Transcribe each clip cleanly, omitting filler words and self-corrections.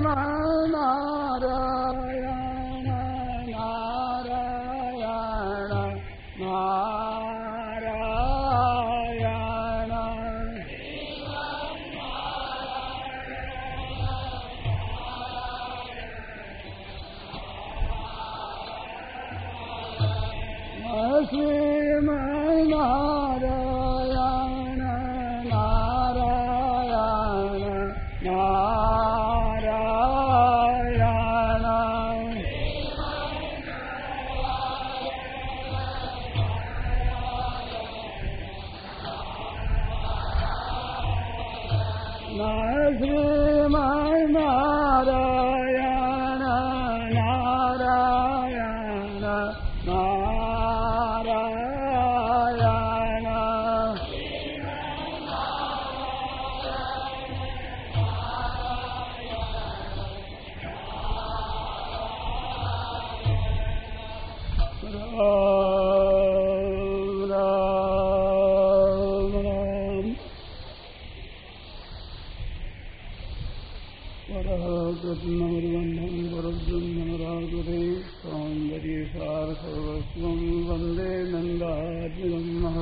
नारायण नारायण नारायण श्रीमन्नारायण नारायण नारायण श्रीमन्नारायण नारायण नारायण राम राम राम परकृष्णमृवन्धं परब्रह्मराजते सौन्दर्यसार सर्वस्वं वन्दे नन्दात्मजं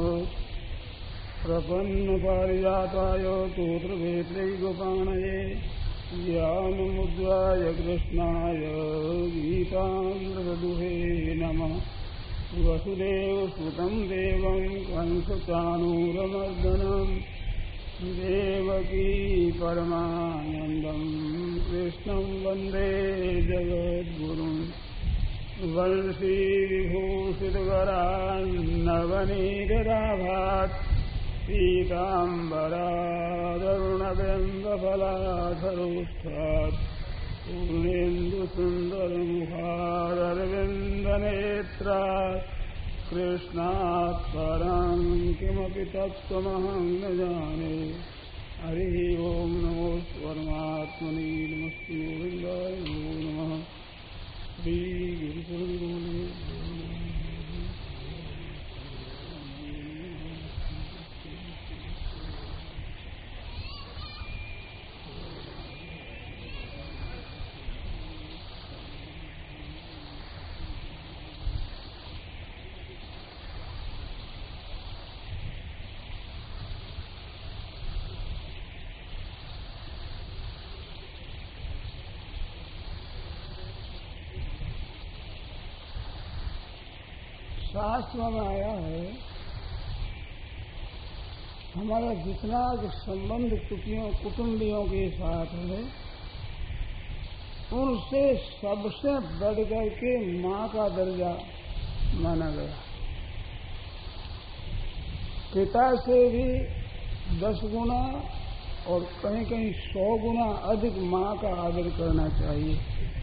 प्रपन्नपारिजाताय तोत्रवेत्रैकपाणये ज्ञानमुद्राय कृष्णाय गीतामृतदुहे नमः। वसुदेवसुतं देवं कंसचाणूरमर्दनं देवकी परमानन्दं कृष्णं वन्दे जगद्गुरुं। वंशीविभूषितकरान्नवनीतराभात् पीताम्बरादरुणबिम्बफलाधरोष्ठात् पूर्णेन्दुसुन्दरमुखारविन्दनेत्रात् कृष्णात् परं किमपि तत्त्वमहं न जाने। हरिः ओं नमो परमात्मने नमस्ते गोविन्दाय नमो नमः। श्रीगुरुगुरुदेव शास्त्र में आया है हमारा जितना संबंध कुटुंबियों के साथ है उनसे सबसे बढ़ करके माँ का दर्जा माना गया। पिता से भी 10 गुना और कहीं कहीं 100 गुना अधिक माँ का आदर करना चाहिए।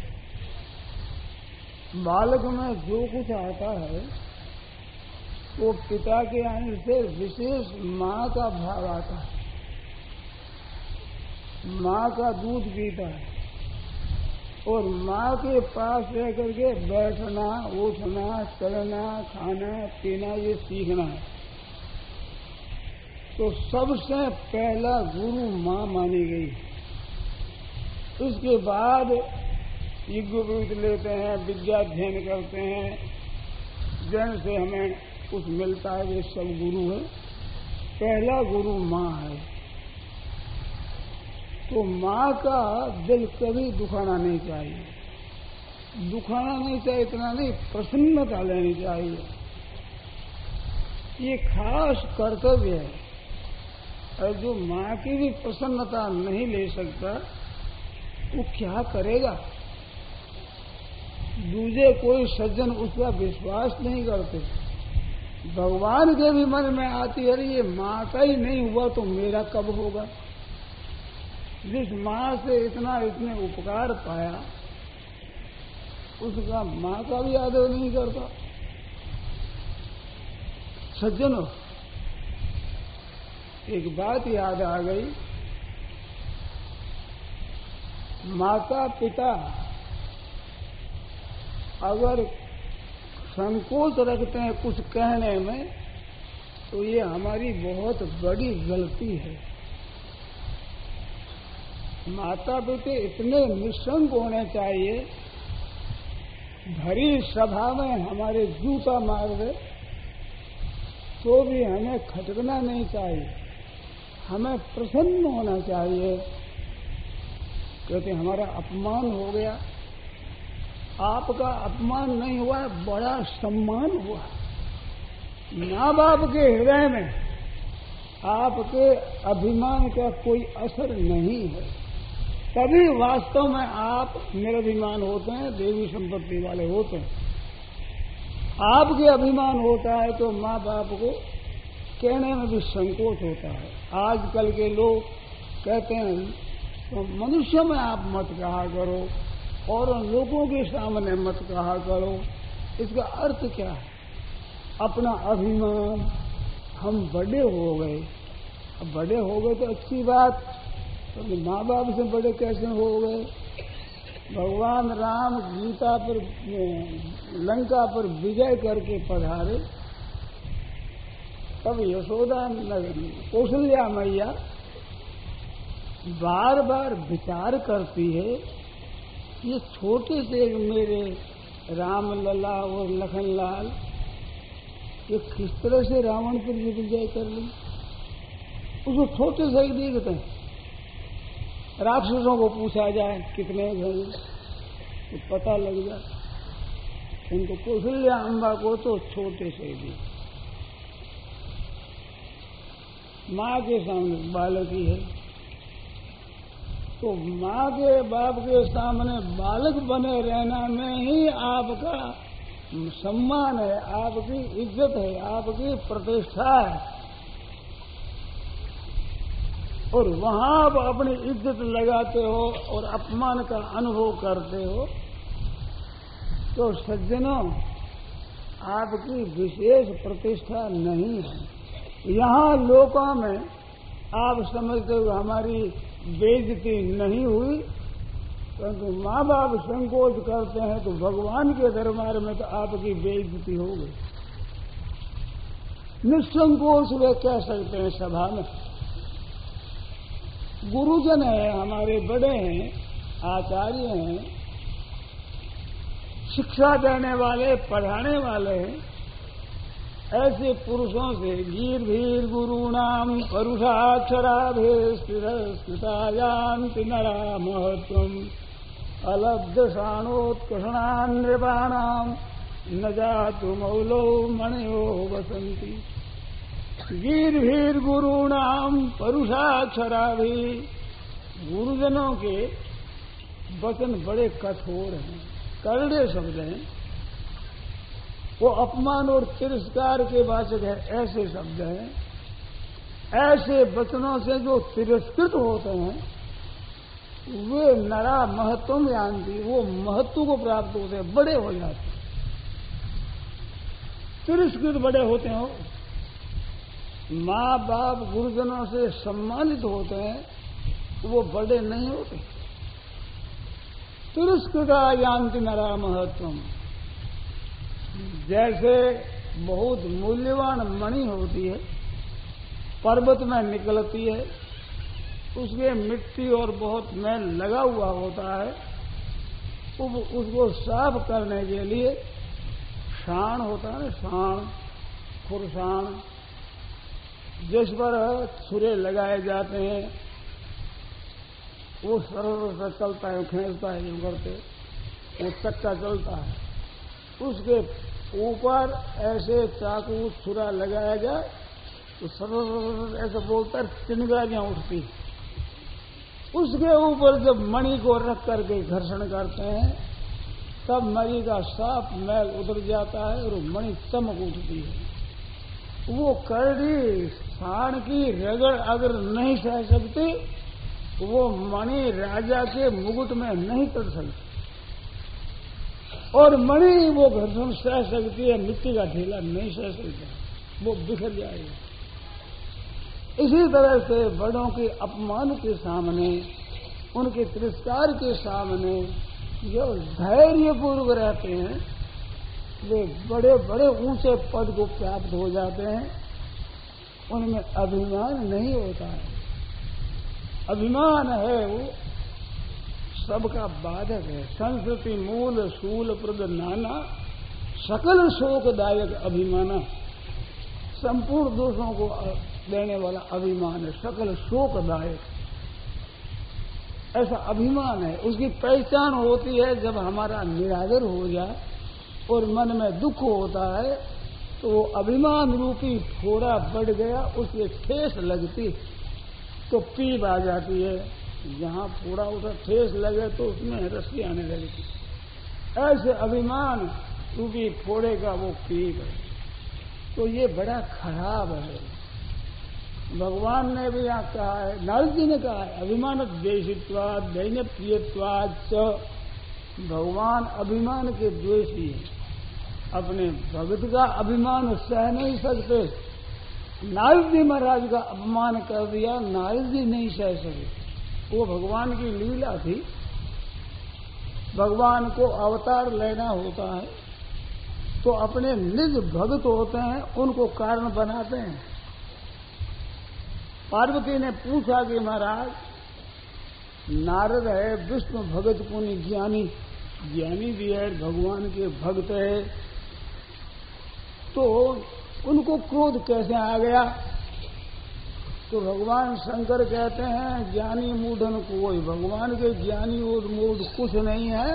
बालक में जो कुछ आता है वो पिता के आने से विशेष माँ का भाव आता है। माँ का दूध पीता है और माँ के पास रह करके बैठना उठना चलना खाना पीना ये सीखना है। तो सबसे पहला गुरु माँ मानी गई। उसके बाद यज्ञोपवीत लेते हैं, विद्याध्ययन करते हैं, जन से हमें कुछ मिलता है, वे सब गुरु है। पहला गुरु माँ है। तो माँ का दिल कभी दुखाना नहीं चाहिए। दुखाना नहीं चाहिए इतना नहीं, प्रसन्नता लेनी चाहिए। ये खास कर्तव्य है। और जो माँ की भी प्रसन्नता नहीं ले सकता वो क्या करेगा। दूसरे कोई सज्जन उसका विश्वास नहीं करते। भगवान के भी मन में आती है ये माँ का ही नहीं हुआ तो मेरा कब होगा। जिस माँ से इतने उपकार पाया उसका माँ का भी आदर नहीं करता। सज्जनों, एक बात याद आ गई। माता पिता अगर संकोच रखते हैं कुछ कहने में तो ये हमारी बहुत बड़ी गलती है। माता पिता इतने निशंक होने चाहिए, भरी सभा में हमारे जूता मार दे तो भी हमें खटकना नहीं चाहिए, हमें प्रसन्न होना चाहिए। कहते हमारा अपमान हो गया, आपका अपमान नहीं हुआ, बड़ा सम्मान हुआ। माँ बाप के हृदय में आपके अभिमान का कोई असर नहीं है, तभी वास्तव में आप निरभिमान होते हैं, देवी संपत्ति वाले होते हैं। आपके अभिमान होता है तो माँ बाप को कहने में भी संकोच होता है। आजकल के लोग कहते हैं तो मनुष्य में आप मत कहा करो और लोगों के सामने मत कहा करो। इसका अर्थ क्या है? अपना अभिमान, हम बड़े हो गए। अब बड़े हो गए तो अच्छी बात, तो माँ बाप से बड़े कैसे हो गए? भगवान राम गीता पर, लंका पर विजय करके पधारे, तब यशोदा कौशल्या मैया बार बार विचार करती है, ये छोटे से मेरे राम लला और लखनलाल ये किस तरह से रावण पर विजय कर ली। उसको छोटे से ही देखते हैं। राक्षसों को पूछा जाए कितने घरे तो पता लग जाए, उनको कौशल्या अम्बा को तो छोटे से भी। माँ के सामने बालक ही है, तो माँ के बाप के सामने बालक बने रहना में ही आपका सम्मान है, आपकी इज्जत है, आपकी प्रतिष्ठा है। और वहां आप अपनी इज्जत लगाते हो और अपमान का अनुभव करते हो, तो सज्जनों आपकी विशेष प्रतिष्ठा नहीं है। यहाँ लोकों में आप समझते हो हमारी बेइज्जती नहीं हुई, परंतु माँ बाप संकोच करते हैं तो भगवान के दरबार में तो आपकी बेइज्जती हो गई। निसंकोच वे कह सकते हैं सभा में। गुरुजन है, हमारे बड़े हैं, आचार्य हैं, शिक्षा देने वाले, पढ़ाने वाले हैं, ऐसे पुरुषों से गीर्भीर गुरुणाम परुषाक्षराभे स्थितायान्ति नरा महत्वम अलब्ध शाणोत्कर्षणान् नृपाणाम न जातु मौलो मणयो वसंती। गीर्भीर गुरुणाम परुषाक्षराभि, गुरुजनों के वचन बड़े कठोर हैं, करड़े शब्द हैं, वो अपमान और तिरस्कार के वाचक है, ऐसे शब्द हैं। ऐसे वचनों से जो तिरस्कृत होते हैं वे नरा महत्व जानती, वो महत्व को प्राप्त होते हैं, बड़े हो जाते हैं। तिरस्कृत बड़े होते हो, माँ बाप गुरुजनों से सम्मानित होते हैं, वो बड़े नहीं होते। तिरस्कृता जानती नरा महत्वम, जैसे बहुत मूल्यवान मणि होती है, पर्वत में निकलती है, उसके मिट्टी और बहुत मैल लगा हुआ होता है, उसको साफ करने के लिए शाण होता है, शाण, खुरसाण, जिस पर छुरे लगाए जाते हैं, वो सरल से चलता है, खींचता है, यूं करते वो चक्का चलता है, उसके ऊपर ऐसे चाकू छुरा लगाया जाए तो सरल ऐसे बोलकर चिंगारियां उठती। उसके ऊपर जब मणि को रख करके घर्षण करते हैं तब मणि का साफ मैल उतर जाता है और मणि चमक उठती है। वो करड़ी साण की रगड़ अगर नहीं सह सकती, वो मणि राजा के मुकुट में नहीं चढ़ सकती, और मणि वो घर्षण सह सकती है, मिट्टी का ढेला नहीं सह सकता, वो बिखर जाएगा। इसी तरह से बड़ों के अपमान के सामने, उनके तिरस्कार के सामने जो धैर्यपूर्वक रहते हैं वे बड़े बड़े ऊंचे पद को प्राप्त हो जाते हैं, उनमें अभिमान नहीं होता है। अभिमान है वो सबका बाधक है। संस्कृति मूल शूल प्रद नाना, सकल शोकदायक अभिमाना। संपूर्ण दोषों को देने वाला अभिमान है, सकल शोकदायक। ऐसा अभिमान है। उसकी पहचान होती है जब हमारा निरादर हो जाए और मन में दुख होता है, तो वो अभिमान रूपी फोड़ा बढ़ गया, उससे ठेस लगती तो पीप आ जाती है। जहां फोड़ा उठा ठेस लगे तो उसमें रस्सी आने लगती। ऐसे अभिमान रूपी फोड़े का वो पीप है। तो ये बड़ा खराब है। भगवान ने भी यहाँ कहा है, नारद जी ने कहा है, अभिमान द्वेषित्वाद दैन्य प्रियत्वाद च। भगवान अभिमान के द्वेषी है। अपने भगत का अभिमान सह नहीं सकते। नारद जी महाराज का अपमान कर दिया, नारद जी नहीं सह सके। वो भगवान की लीला थी। भगवान को अवतार लेना होता है तो अपने निज भगत होते हैं, उनको कारण बनाते हैं। पार्वती ने पूछा कि महाराज, नारद है विष्णु भगत पुण्य ज्ञानी, ज्ञानी भी है, भगवान के भक्त है, तो उनको क्रोध कैसे आ गया? तो भगवान शंकर कहते हैं, ज्ञानी मूढ़न कोई, भगवान के ज्ञानी और मूढ़ कुछ नहीं है।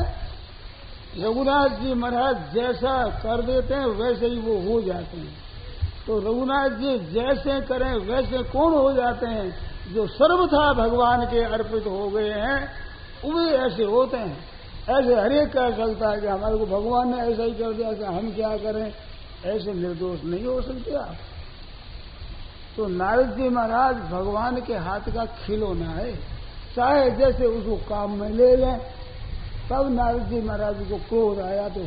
रघुनाथ जी महाराज जैसा कर देते हैं वैसे ही वो हो जाते हैं। तो रघुनाथ जी जैसे करें वैसे कौन हो जाते हैं? जो सर्वथा भगवान के अर्पित हो गए हैं वे ऐसे होते हैं। ऐसे हरेक कह सकता है कि हमारे को भगवान ने ऐसा ही कर दिया कि हम क्या करें। ऐसे निर्दोष नहीं हो सकते आप। तो नारद जी महाराज भगवान के हाथ का खिलौना है, चाहे जैसे उसको काम में ले लें। तब नारद जी महाराज को क्रोध आया तो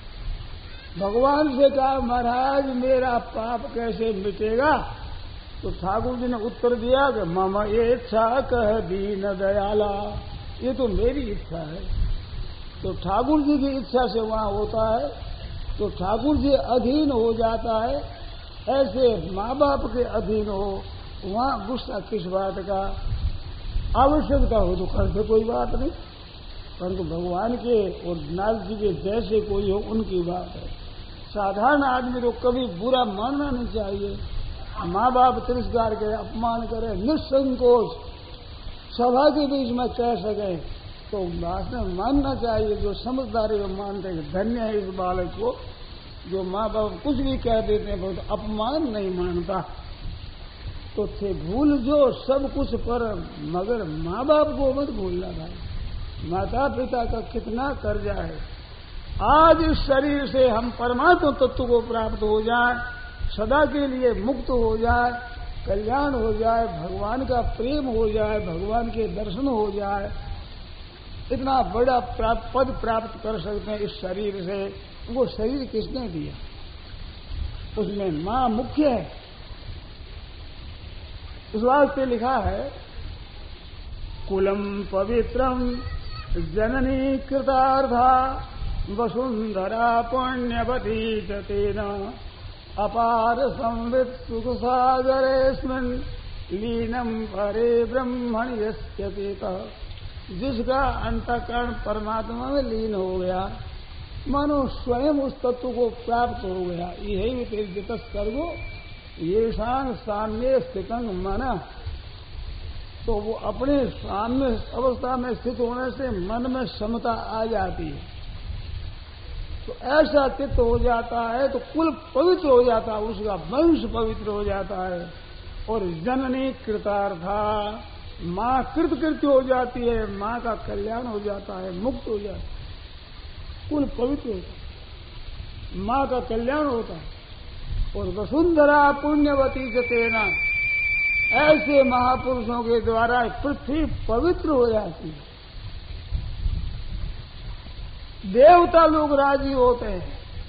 भगवान से कहा, महाराज मेरा पाप कैसे मिटेगा? तो ठाकुर जी ने उत्तर दिया कि मम ये इच्छा कह दीन दयाला, ये तो मेरी इच्छा है। तो ठाकुर जी की इच्छा से वहां होता है, तो ठाकुर जी अधीन हो जाता है। ऐसे माँ बाप के अधीन हो, वहां गुस्सा किस बात का? आवश्यकता हो तो कर दे, कोई बात नहीं। परंतु भगवान के और नारद जी के जैसे कोई हो उनकी बात है। साधारण आदमी को कभी बुरा मानना नहीं चाहिए। माँ बाप तिरस्कार करे, अपमान करे, निसंकोच सभा के बीच में कह सके तो बात में मानना चाहिए। जो समझदारी को मानते हैं, धन्य है इस बालक को जो माँ बाप कुछ भी कह देते हैं बहुत अपमान नहीं मानता। तो थे भूल जो सब कुछ पर, मगर माँ बाप को मत भूलना भाई। माता पिता का कितना कर्जा है। आज इस शरीर से हम परमात्मा तत्व को प्राप्त हो जाए, सदा के लिए मुक्त हो जाए, कल्याण हो जाए, भगवान का प्रेम हो जाए, भगवान के दर्शन हो जाए, इतना बड़ा पद प्राप्त कर सकते हैं इस शरीर से। वो शरीर किसने दिया? उसमें मां मुख्य है। इस वास्ते लिखा है, कुलम पवित्रम जननी कृतार्था वसुंधरा पुण्यवती तेन अपार संवित सुख सागरेस्मिन् लीनम परे ब्रह्मण यस्य चेतः। जिसका अंतःकरण परमात्मा में लीन हो गया, मानो स्वयं उस तत्व को प्राप्त हो गया। यही तेज सर्वो ये शान साम्य स्थितं मन। तो वो अपने साम्य अवस्था में स्थित होने से मन में समता आ जाती है। तो ऐसा चित्त हो जाता है तो कुल पवित्र हो जाता है, उसका वंश पवित्र हो जाता है। और जननी कृतार्था, माँ कृतकृत्य हो जाती है, माँ का कल्याण हो जाता है, मुक्त हो जाता है, कुल पवित्र होता है, माँ का कल्याण होता है। और वसुंधरा पुण्यवती तेना, ऐसे महापुरुषों के द्वारा पृथ्वी पवित्र हो जाती है। देवता लोग राजी होते हैं।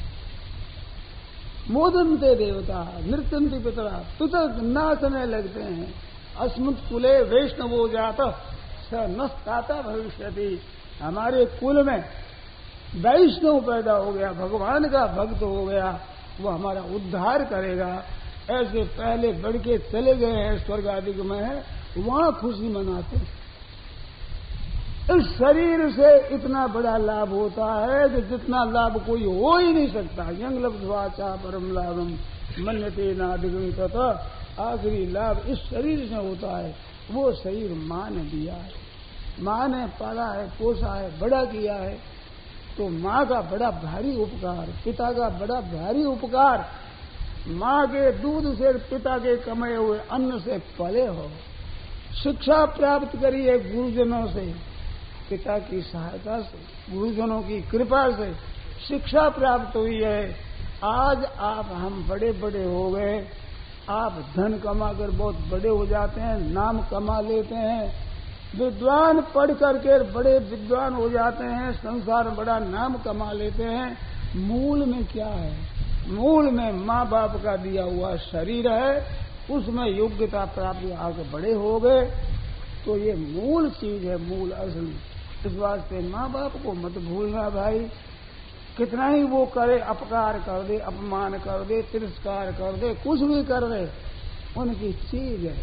मोदनते देवता नृत्यंती पितरा पितर नाचने लगते हैं। अस्मत् कुले वैष्णवो जाता स नस्ताता भविष्यति। हमारे कुल में वैष्णव पैदा हो गया, भगवान का भक्त हो गया, वो हमारा उद्धार करेगा। ऐसे पहले बढ़ के चले गए हैं स्वर्ग आदि में, वहां खुशी मनाते हैं। इस शरीर से इतना बड़ा लाभ होता है कि जितना लाभ कोई हो ही नहीं सकता। यंग लब्ध्वाचा परम लाभम मन्यते नादिगम तथा, आखिरी लाभ इस शरीर से होता है। वो शरीर माँ ने दिया है, माँ ने पाला है, पोसा है, बड़ा किया है। तो माँ का बड़ा भारी उपकार, पिता का बड़ा भारी उपकार। माँ के दूध से, पिता के कमाए हुए अन्न से पले हो, शिक्षा प्राप्त करी है गुरुजनों से, पिता की सहायता से, गुरुजनों की कृपा से शिक्षा प्राप्त हुई है। आज आप हम बड़े बड़े हो गए, आप धन कमाकर बहुत बड़े हो जाते हैं, नाम कमा लेते हैं, विद्वान पढ़ करके बड़े विद्वान हो जाते हैं, संसार में बड़ा नाम कमा लेते हैं। मूल में क्या है? मूल में माँ बाप का दिया हुआ शरीर है, उसमें योग्यता प्राप्त आगे बड़े हो गए। तो ये मूल चीज है, मूल असली। इस वास्ते माँ बाप को मत भूलना भाई। कितना ही वो करे, अपकार कर दे, अपमान कर दे, तिरस्कार कर दे, कुछ भी कर दे, उनकी चीज है।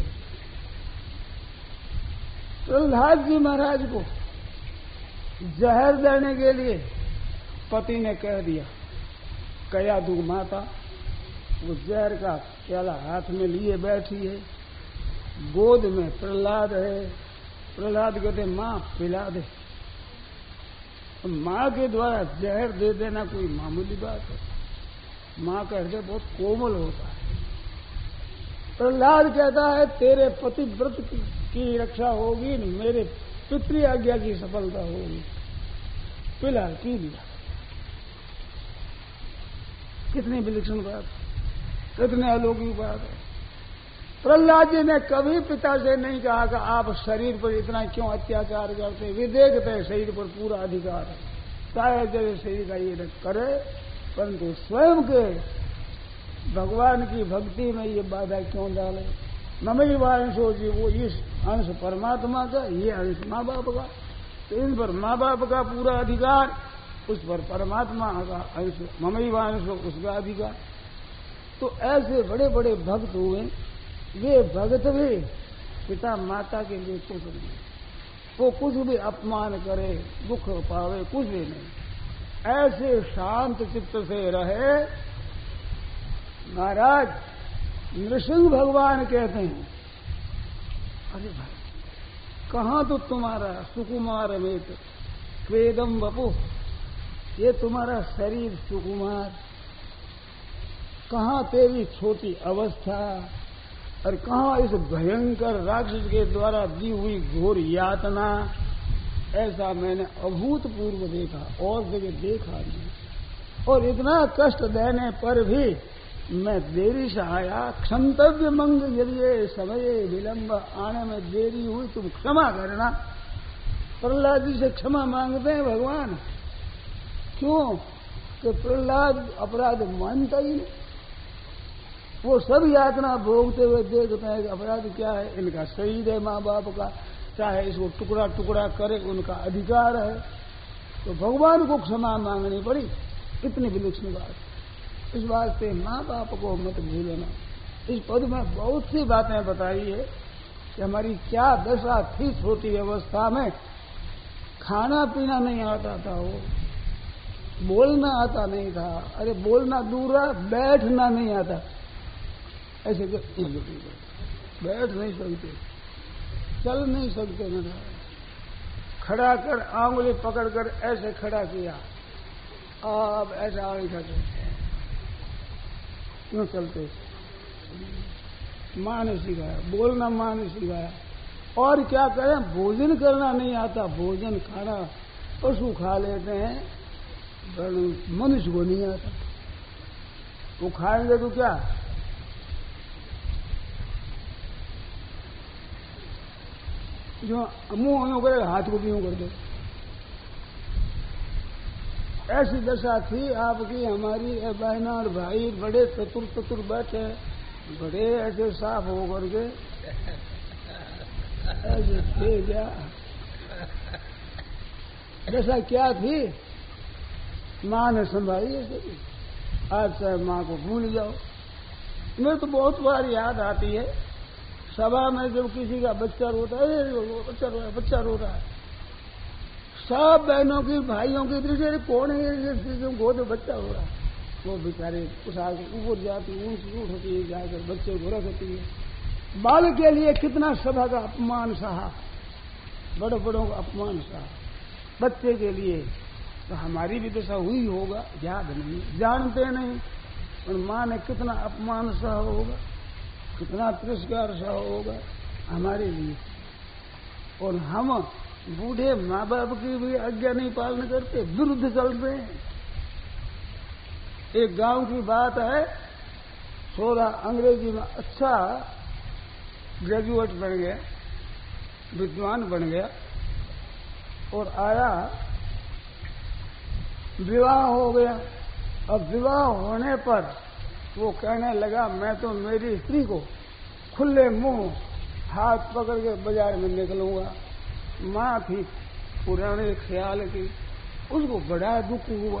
प्रहलाद जी महाराज को जहर देने के लिए पति ने कह दिया, कया दू माता। वो जहर का प्याला हाथ में लिए बैठी है, गोद में प्रहलाद है। प्रहलाद कहते माँ पिला दे। माँ के द्वारा जहर दे देना कोई मामूली बात है। माँ का हृदय बहुत कोमल होता है। प्रहलाद कहता है तेरे पतिव्रत की रक्षा होगी, मेरे पितृ आज्ञा की सफलता होगी। पिला पी लिया। कितनी विलक्षण बात, कितने अलौकिक बात है। प्रहलाद जी ने कभी पिता से नहीं कहा कि आप शरीर पर इतना क्यों अत्याचार करते, वे देखते हैं शरीर पर पूरा अधिकार है, चाहे जैसे शरीर का ये करे, परंतु स्वयं के भगवान की भक्ति में ये बाधा क्यों डाले। ममई वांशो जी, वो इस अंश परमात्मा का, ये अंश माँ बाप का, तो इन पर माँ बाप का पूरा अधिकार, उस पर परमात्मा का अंश ममई वांशो उसका अधिकार। तो ऐसे बड़े बड़े भक्त हुए, वे भक्त भी पिता माता के लिए कुछ नहीं, वो कुछ भी अपमान करे, दुख पावे, कुछ भी नहीं, ऐसे शांत चित्त से रहे। महाराज नृसिंह भगवान कहते हैं, अरे भाई कहाँ तो तुम्हारा सुकुमार अमित क्वेदम वपु, ये तुम्हारा शरीर सुकुमार, कहाँ तेरी छोटी अवस्था, और कहाँ इस भयंकर राक्षस के द्वारा दी हुई घोर यातना। ऐसा मैंने अभूतपूर्व देखा, और जगह देखा नहीं। और इतना कष्ट देने पर भी मैं देरी से आया। क्षंतव्य मंग यदि ये समय विलंब आने में देरी हुई, तुम क्षमा करना। प्रहलाद जी से क्षमा मांगते हैं भगवान। क्यों? कि प्रहलाद अपराध मानता ही नहीं। वो सब यातना भोगते हुए देखते हैं कि अपराध क्या है, इनका शरीर है माँ बाप का, चाहे इसको टुकड़ा टुकड़ा करे, उनका अधिकार है। तो भगवान को क्षमा मांगनी पड़ी। इतनी विलक्षण बात। इस वास्ते माँ बाप को मत भूलना। इस पद में बहुत सी बातें बताई है कि हमारी क्या दशा थी छोटी अवस्था में। खाना पीना नहीं आता था, वो बोलना आता नहीं था। अरे बोलना दूर रहा, बैठना नहीं आता। ऐसे बैठ नहीं सकते, चल नहीं सकते। न खड़ा कर, आंगुली पकड़कर ऐसे खड़ा किया, अब ऐसा आगे करते क्यों चलते। माँ ने सिखाया, बोलना माँ ने सिखाया। और क्या करें, भोजन करना नहीं आता। भोजन खाना पशु खा लेते हैं, मनुष्य को नहीं आता। वो खाएंगे तो क्या, जो मुंह यूं करे, हाथ को भी यूं कर दे। ऐसी दशा थी आपकी, हमारी। बहना और भाई बड़े चतुर बैठे, बड़े ऐसे साफ हो करके ऐसे थे। क्या दशा क्या थी, माँ ने संभाली ऐसे। आज चाहे माँ को भूल जाओ। मेरे तो बहुत बार याद आती है, सभा में जब किसी का बच्चा रोता है, बच्चा रो रहा है, सब बहनों की भाइयों की दृष्टि कौन है गोद बच्चा हो रहा, वो बेचारे उस आगे ऊपर जाती ऊँच होती है, जाकर बच्चे को रखती है। बाल के लिए कितना सभा का अपमान सहा, बड़े बड़ों का अपमान सहा बच्चे के लिए। तो हमारी भी दशा हुई होगा, याद नहीं, जानते नहीं, और माँ ने कितना अपमान सहा होगा, कितना तिरस्कार सहा होगा हमारे लिए। और हम बूढ़े माँ बाप की भी आज्ञा नहीं पालन करते, विरुद्ध चलते हैं। एक गांव की बात है, छोरा अंग्रेजी में अच्छा ग्रेजुएट बन गया, विद्वान बन गया, और आया, विवाह हो गया। अब विवाह होने पर वो कहने लगा, मैं तो मेरी स्त्री को खुले मुंह हाथ पकड़ के बाजार में निकलूंगा। माँ थी पुराने ख्याल की, उसको बड़ा दुख हुआ।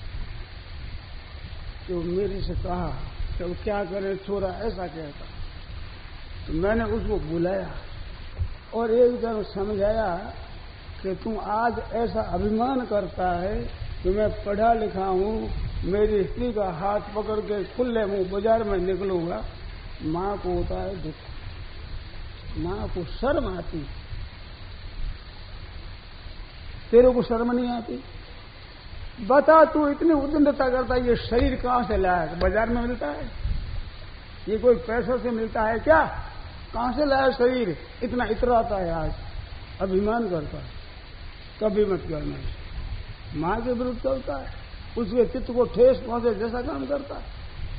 तो मेरे से कहा कि क्या करें, छोरा ऐसा कहता। तो मैंने उसको बुलाया और एक दिन समझाया कि तुम आज ऐसा अभिमान करता है कि मैं पढ़ा लिखा हूं, मेरी स्त्री का हाथ पकड़ के खुले मुंह बाजार में निकलूंगा। माँ को होता है दुख, माँ को शर्म आती, तेरे को शर्म नहीं आती? बता, तू इतनी उद्दंडता करता है, ये शरीर कहां से लाया? बाजार में मिलता है? ये कोई पैसों से मिलता है क्या? कहां से लाया शरीर? इतना इतराता है, आज अभिमान करता है। कभी मत करना, मां के विरुद्ध चलता है, उसके चित्त को ठेस पहुंचे जैसा काम करता है।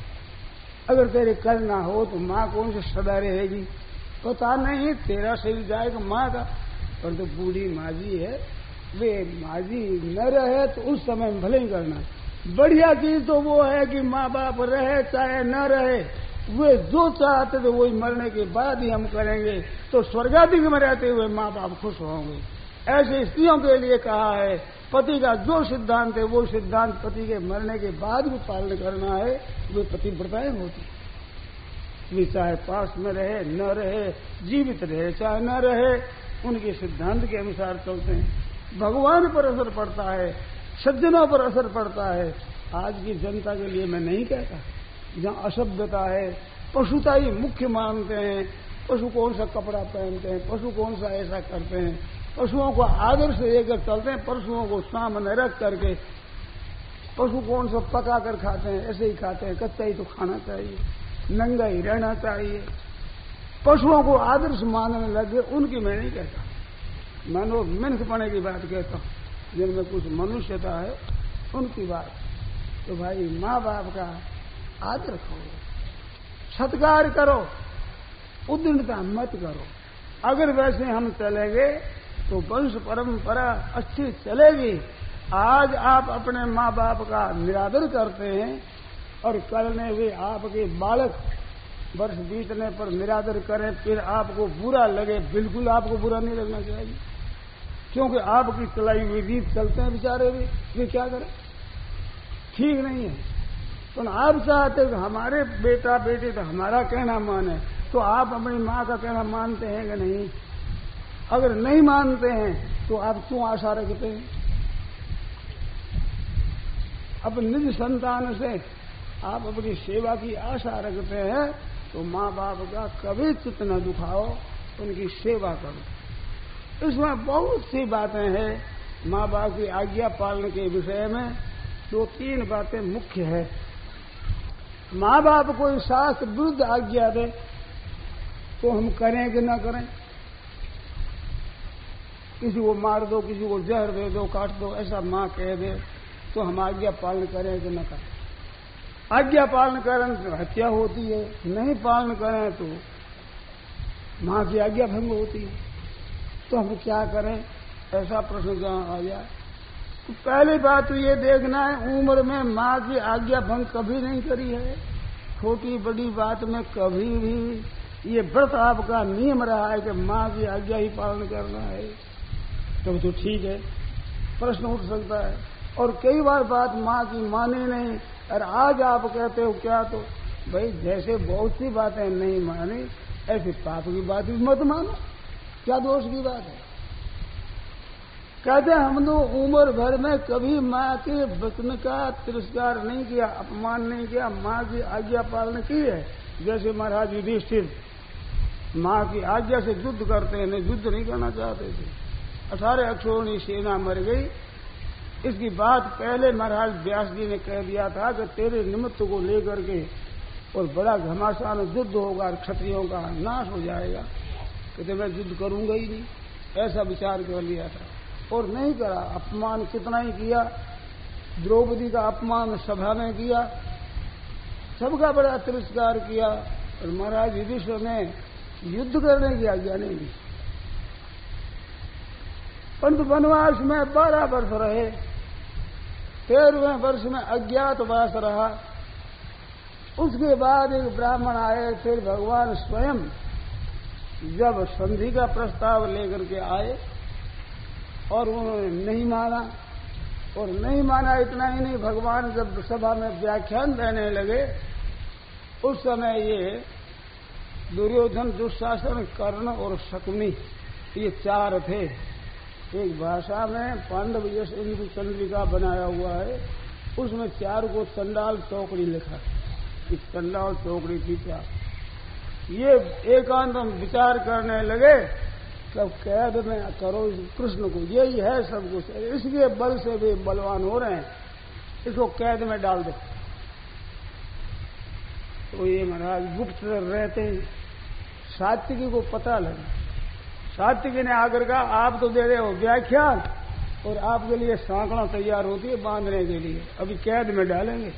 अगर तेरे कल ना हो तो मां कौन से सदा रहेगी? पता नहीं, तेरा शरीर जाएगा मां का, पर तो बूढ़ी माँ जी है, वे माँ जी न रहे तो उस समय में भले ही करना। बढ़िया चीज तो वो है कि माँ बाप रहे चाहे न रहे, वे जो चाहते थे वही मरने के बाद ही हम करेंगे, तो स्वर्गाधिक में रहते हुए माँ बाप खुश होंगे। ऐसे स्त्रियों के लिए कहा है, पति का जो सिद्धांत है वो सिद्धांत पति के मरने के बाद भी पालन करना है। वे पतिव्रताएं होती, वे चाहे पास में रहे न रहे, जीवित रहे चाहे न रहे, उनके सिद्धांत के अनुसार चलते हैं। भगवान पर असर पड़ता है, सज्जनों पर असर पड़ता है। आज की जनता के लिए मैं नहीं कहता, जहाँ असभ्यता है, पशुता ही मुख्य मानते हैं, पशु कौन सा कपड़ा पहनते हैं, पशु कौन सा ऐसा करते हैं, पशुओं को आदर से लेकर चलते हैं, पशुओं को सामने रख करके। पशु कौन सा पका कर खाते हैं, ऐसे ही खाते हैं, कच्चा ही तो खाना चाहिए, नंगा ही रहना चाहिए। पशुओं को आदर्श मानने लगे, उनकी मैं नहीं कहता, मानो मिनसपने की बात कहता हूं, जिनमें कुछ मनुष्यता है उनकी बात। तो भाई माँ बाप का आदर करो, सत्कार करो, उद्दंडता मत करो। अगर वैसे हम चलेंगे तो वंश परंपरा अच्छी चलेगी। आज आप अपने माँ बाप का निरादर करते हैं और कल में वे आपके बालक वर्ष बीतने पर निरादर करें, फिर आपको बुरा लगे। बिल्कुल आपको बुरा नहीं लगना चाहिए, क्योंकि आपकी चलाई हुई रीत चलते हैं बेचारे भी, वे क्या करें, ठीक नहीं है। तो आप चाहते कि हमारे बेटा बेटी तो हमारा कहना माने, तो आप अपनी माँ का कहना मानते हैं कि नहीं? अगर नहीं मानते हैं तो आप क्यों आशा रखते हैं? अपने निज संतान से आप अपनी सेवा की आशा रखते हैं, तो माँ बाप का कभी चित्त न दुखाओ, उनकी सेवा करो। इसमें बहुत सी बातें हैं माँ बाप की आज्ञा पालन के विषय में। 2-3 बातें मुख्य है। माँ बाप कोई शास्त्र विरुद्ध आज्ञा दे तो हम करें कि न करें? किसी को मार दो, किसी को जहर दे दो, काट दो, ऐसा माँ कह दे तो हम आज्ञा पालन करें कि न करें? आज्ञा पालन करें तो हत्या होती है, नहीं पालन करें तो माँ की आज्ञा भंग होती है। तो हम क्या करें? ऐसा प्रश्न जहाँ आ जाए तो पहली बात तो ये देखना है, उम्र में माँ की आज्ञा भंग कभी नहीं करी है। छोटी बड़ी बात में कभी भी ये व्रत आपका नियम रहा है कि माँ की आज्ञा ही पालन करना है, तब तो ठीक है, प्रश्न उठ सकता है। और कई बार बात माँ की मानी नहीं, और आज आप कहते हो क्या? तो भाई जैसे बहुत सी बातें नहीं मानी, ऐसे पाप की बात भी मत मानो, क्या दोष की बात है? कहते हम तो उम्र भर में कभी माँ के वचन का तिरस्कार नहीं किया, अपमान नहीं किया, माँ की आज्ञा पालन की है। जैसे महाराज युधिष्ठिर माँ की आज्ञा से युद्ध करते हैं, युद्ध नहीं करना चाहते थे। 18 अक्षौहिणी सेना मर गई। इसकी बात पहले महाराज व्यास जी ने कह दिया था कि तेरे निमित्त को लेकर के और बड़ा घमासान युद्ध होगा और क्षत्रियों का नाश हो जाएगा। कहते मैं युद्ध करूंगा ही नहीं, ऐसा विचार कर लिया था और नहीं करा। अपमान कितना ही किया, द्रौपदी का अपमान सभा में किया, सबका बड़ा तिरस्कार किया और महाराज युधिष्ठिर ने युद्ध करने की आज्ञा नहीं दी। परंतु वनवास में 12 वर्ष रहे, 13वें वर्ष में अज्ञातवास रहा। उसके बाद एक ब्राह्मण आए, फिर भगवान स्वयं जब संधि का प्रस्ताव लेकर के आए और उन्होंने नहीं माना, और नहीं माना इतना ही नहीं, भगवान जब सभा में व्याख्यान देने लगे उस समय ये दुर्योधन, दुशासन, कर्ण और शकुनी ये 4 थे। एक भाषा में पांडव यश इंद्र चंद्रिका बनाया हुआ है, उसमें 4 को चंडाल चौकड़ी लिखा। इस चंडाल चौकड़ी थी 4। ये एकांत हम विचार करने लगे, सब कैद में करो कृष्ण को, यही है सब कुछ, इसके बल से भी बलवान हो रहे हैं, इसको कैद में डाल दो। तो ये महाराज गुप्त रहते हैं, सात्विकी को पता लगा। सात्विकी ने आकर कहा आप तो दे रहे हो व्याख्यान और आपके लिए सांकड़ा तैयार होती है बांधने के लिए, अभी कैद में डालेंगे।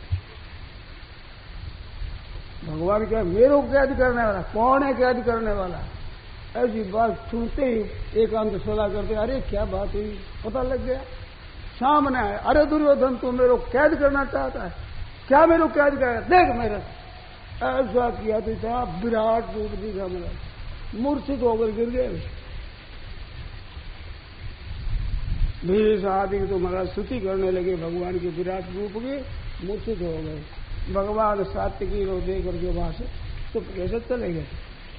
भगवान क्या मेरे को कैद करने वाला, कौन है कैद करने वाला? ऐसी बात सुनते ही एकांत सलाह करते, अरे क्या बात हुई, पता लग गया। सामने आए, अरे दुर्योधन तू मेरे को कैद करना चाहता है, क्या मेरे को कैद करेगा, देख मेरे। ऐसा किया तो था, विराट रूप दिखा मेरा, मूर्छित होकर गिर गए। भीष आदि तो महाराज स्तुति करने लगे भगवान के विराट रूप की, मूर्छित हो गए। भगवान सात्विकी को दे करके वहां से चुप कैसे चले गए।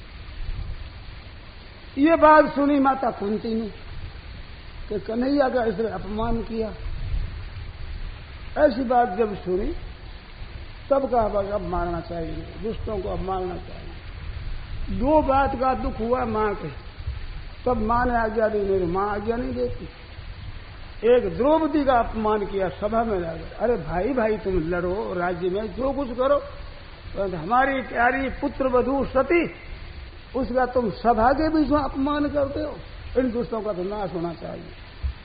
ये बात सुनी माता कुंती ने कि कन्हैया का इसने अपमान किया। ऐसी बात जब सुनी तब कहा अब मारना चाहिए, दुष्टों को अब मारना चाहिए। 2 बात का दुख हुआ मां के, तब मां ने आज्ञा दी, मेरी मां आज्ञा नहीं देती। एक द्रौपदी का अपमान किया सभा में जाकर, अरे भाई भाई तुम लड़ो राज्य में जो कुछ करो, तो हमारी प्यारी पुत्र वधू सती उसका तुम सभा के बीच में अपमान करते हो, इन दुष्टों का तो नाश होना चाहिए।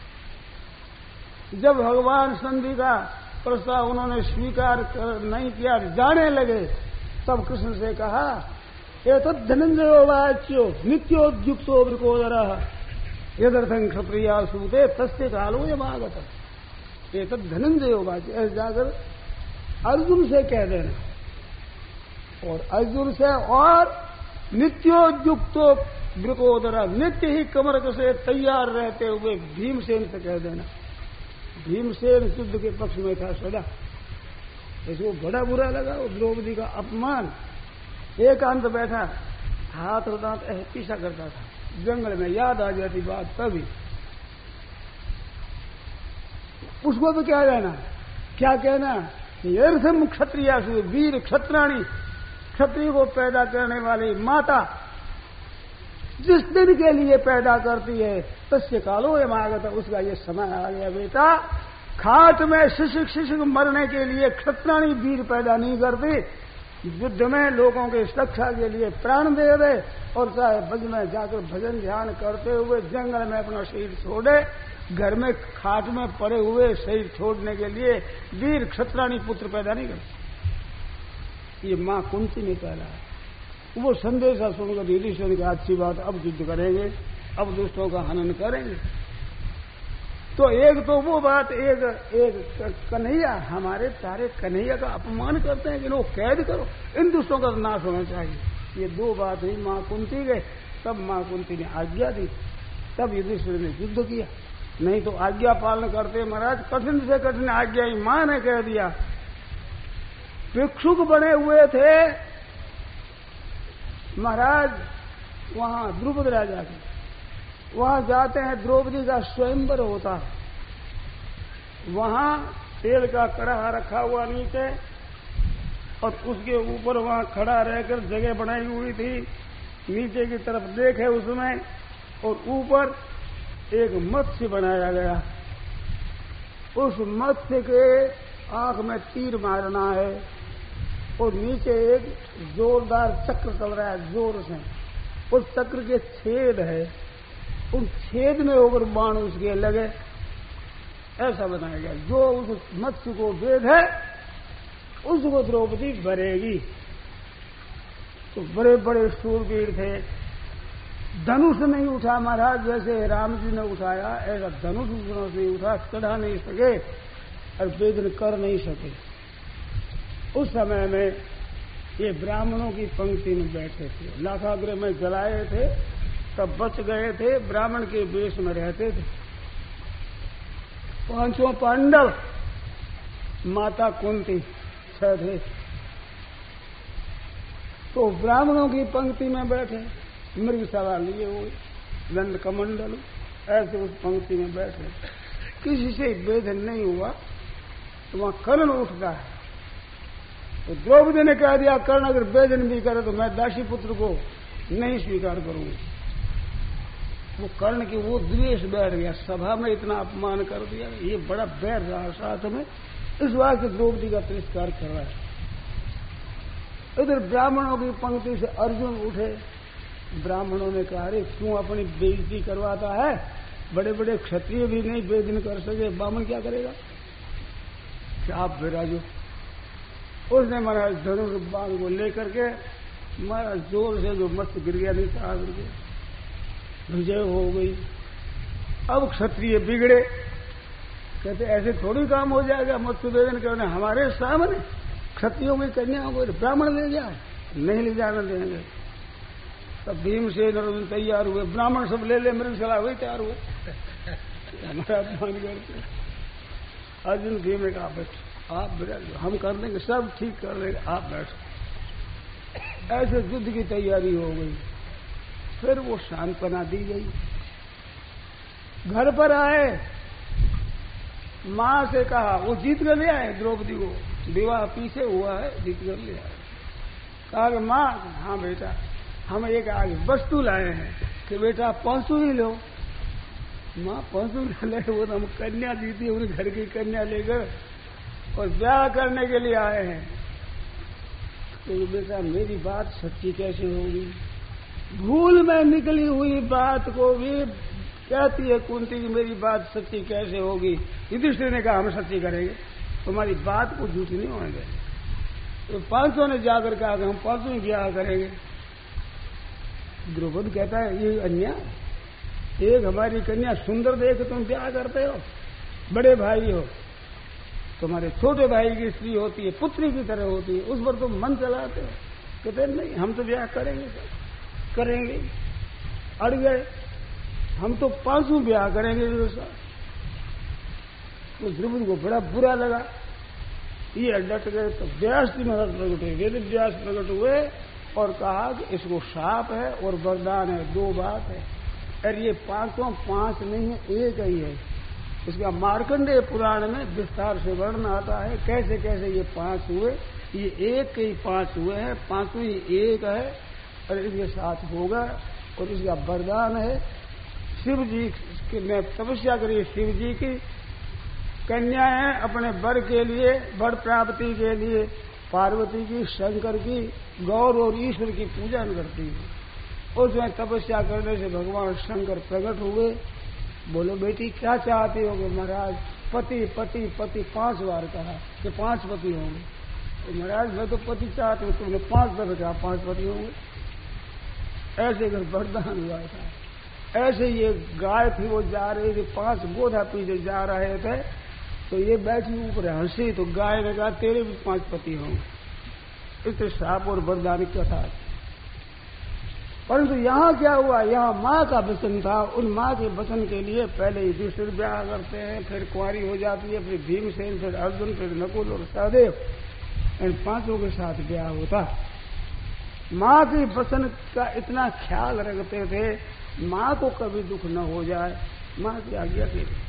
जब भगवान संधि का प्रस्ताव उन्होंने स्वीकार नहीं किया, जाने लगे, तब कृष्ण से कहा एतद् धनंजयो वाच्यो नित्योद्युक्तो वृकोदरः यदर्थं क्षत्रिया सूते तस्य कालो यमागत। एतद् धनंजयो वाच्य, ऐसे जाकर अर्जुन से कह देना, और अर्जुन से और नित्योद्युक्तो वृकोदरः, नित्य ही कमर से तैयार रहते हुए भीमसेन से कह देना। भीमसेन युद्ध के पक्ष में था सदा, इसको बड़ा बुरा लगा वो द्रौपदी का अपमान। एकांत बैठा, हाथ और दांत पीछा करता था, जंगल में याद आ जाती बात तभी। उसको तो क्या कहना, क्या कहना, यर्थम क्षत्रियासु वीर क्षत्राणी, क्षत्रिय को पैदा करने वाली माता जिस दिन के लिए पैदा करती है तस्य कालो यमागत, उसका ये समय आ गया बेटा। खाट में शिशिक शिशिक मरने के लिए क्षत्राणी वीर पैदा नहीं करती, युद्ध में लोगों की सुरक्षा के लिए प्राण दे दे, और चाहे ब्रज में जाकर भजन ध्यान करते हुए जंगल में अपना शरीर छोड़े, घर में खाट में पड़े हुए शरीर छोड़ने के लिए वीर क्षत्राणी पुत्र पैदा नहीं करते। ये मां कुंती ने कहा है। वो संदेशा सुनकर युधिष्ठिर ने कहा अच्छी बात, अब युद्ध करेंगे, अब दुष्टों का हनन करेंगे। तो एक तो वो बात, एक कन्हैया, हमारे सारे कन्हैया का अपमान करते हैं कि इनको कैद करो, इन दुष्टों का नाश होना चाहिए। ये 2 बात हुई मां कुंती गए, तब मां कुंती ने आज्ञा दी, तब युधिष्ठिर ने युद्ध किया। नहीं तो आज्ञा पालन करते महाराज, कठिन से कठिन आज्ञा ही मां ने कह दिया। भिक्षुक बने हुए थे महाराज वहां द्रुपद राजा के, वहां जाते हैं, द्रौपदी का स्वयंवर होता है। वहां तेल का कड़ाहा रखा हुआ नीचे, और उसके ऊपर वहां खड़ा रहकर जगह बनाई हुई थी, नीचे की तरफ देखे उसमें, और ऊपर एक मत्स्य बनाया गया। उस मत्स्य के आंख में तीर मारना है, और नीचे एक जोरदार चक्र चल रहा है जोर से, उस चक्र के छेद है, उस छेद में होकर बाण उसके लगे, ऐसा बनाया गया। जो उस मत्स्य को वेद है उसको द्रौपदी भरेगी। तो बड़े बड़े शूरवीर थे, धनुष नहीं उठा महाराज, जैसे राम जी ने उठाया ऐसा धनुष नहीं उठा, चढ़ा नहीं सके और वेदन कर नहीं सके। उस समय में ये ब्राह्मणों की पंक्ति में बैठे थे, लाखाग्रह में जलाए थे, तब बच गए थे, ब्राह्मण के वेश में रहते थे। पांचों पांडव, माता कुंती 6 थे। तो ब्राह्मणों की पंक्ति में बैठे, मृग सवार लिए हुए, दंड कमंडल, ऐसे उस पंक्ति में बैठे, किसी से भेदन नहीं हुआ। तो वहां कर्ण उठता है। तो द्रौपदी ने कह दिया, कर्ण अगर भेदन भी करे तो मैं दासी पुत्र को नहीं स्वीकार करूंगी। वो कर्ण की वो द्वेष बैठ गया, सभा में इतना अपमान कर दिया, ये बड़ा बैर रहा साथ में, इस वास्ते द्रौपदी का तिरस्कार कर रहा है। इधर ब्राह्मणों की पंक्ति से अर्जुन उठे। ब्राह्मणों ने कहा, अरे क्यों अपनी बेइज्जती करवाता है, बड़े बड़े क्षत्रिय भी नहीं वेदन कर सके, ब्राह्मण क्या करेगा, आप विराजो। उसने महाराज धनुष बाण को लेकर के महाराज जोर से जो मस्त गिर गया, नहीं कहा गिर गया, विजय हो गई। अब क्षत्रिय बिगड़े, कहते ऐसे थोड़ी काम हो जाएगा, मत्स्य वेदन करने हमारे सामने क्षत्रियों की कन्याओं को ब्राह्मण ले जाए, नहीं ले जाना देंगे। तब भीमसेन और तैयार हुए, ब्राह्मण सब ले ले, मृगशाला हुई तैयार हुए, हमारा अपमान करते। अर्जुन भीम ने कहा, बैठ आप बैठो, हम कर देंगे, सब ठीक कर देंगे, आप बैठो। ऐसे युद्ध की तैयारी हो गई। फिर वो सांत्वना दी गई। घर पर आए, मां से कहा, वो जीत कर ले आए द्रौपदी को, विवाह पीछे हुआ है, जीत कर ले आए। कहा कि मां, हाँ बेटा, हम एक आगे वस्तु लाए हैं कि बेटा पहुंचू ही लो। मां पहुंचू ले, वो तो हम कन्या जीती, उन्हें घर की कन्या लेकर और ब्याह करने के लिए आए हैं। तो बेटा मेरी बात सच्ची कैसे होगी, भूल में निकली हुई बात को भी कहती है कुंती की मेरी बात सच्ची कैसे होगी। युधिष्ठिर ने कहा, हम सच्ची करेंगे, तुम्हारी बात को झूठी नहीं होने देंगे। तो 500 ने जाकर कहा कि हम 500 ही ब्याह करेंगे। द्रौपदी कहता है, ये अन्याय, एक हमारी कन्या सुंदर देख तुम ब्याह करते हो, बड़े भाई हो, तुम्हारे छोटे भाई की स्त्री होती है, पुत्री की तरह होती है, उस पर तुम मन चलाते हो। कहते नहीं, हम तो ब्याह करेंगे, करेंगे। अड़ गए, हम तो 500 ब्याह करेंगे। तो द्रौपदी को बड़ा बुरा लगा, ये डट गए। तो व्यास जी महाराज प्रकट हुए, वेद व्यास प्रकट हुए और कहा कि इसको शाप है और वरदान है, 2 बात है। और ये 5 नहीं है, एक ही है। इसका मार्कंडेय पुराण में विस्तार से वर्णन आता है, कैसे कैसे ये 5 हुए। ये एक के ही 5 हुए हैं, 5 ही एक है और इसके साथ होगा। और इसका वरदान है, शिव जी ने तपस्या करी, शिव जी की कन्याएं अपने वर के लिए, वर प्राप्ति के लिए पार्वती की, शंकर की, गौर और ईश्वर की पूजा करती है। उसमें तपस्या करने से भगवान शंकर प्रकट हुए। बोलो बेटी क्या चाहती हो? महाराज पति पति पति 5 बार कहा कि 5 पति होंगे। तो महाराज मैं तो पति चाहती हूँ, तुमने 5 बार कहा 5 पति होंगे। ऐसे कर वरदान हुआ था। ऐसे ये गाय थी, वो जा रही थी, 5 गोधा पीछे जा रहे थे, तो ये बैठी ऊपर हंसी, तो गाय ने कहा तेरे भी 5 पति होंगे। इससे श्राप और वरदान की कथा। परंतु यहाँ क्या हुआ, यहाँ माँ का वचन था। उन माँ के वचन के लिए पहले युधिष्ठिर ब्याह करते हैं, फिर कुंवारी हो जाती है, फिर भीमसेन, फिर अर्जुन, फिर नकुल और सहदेव, इन 5 के साथ ब्याह होता। माँ के वचन का इतना ख्याल रखते थे माँ को कभी दुख न हो जाए, माँ की आज्ञा के लिए।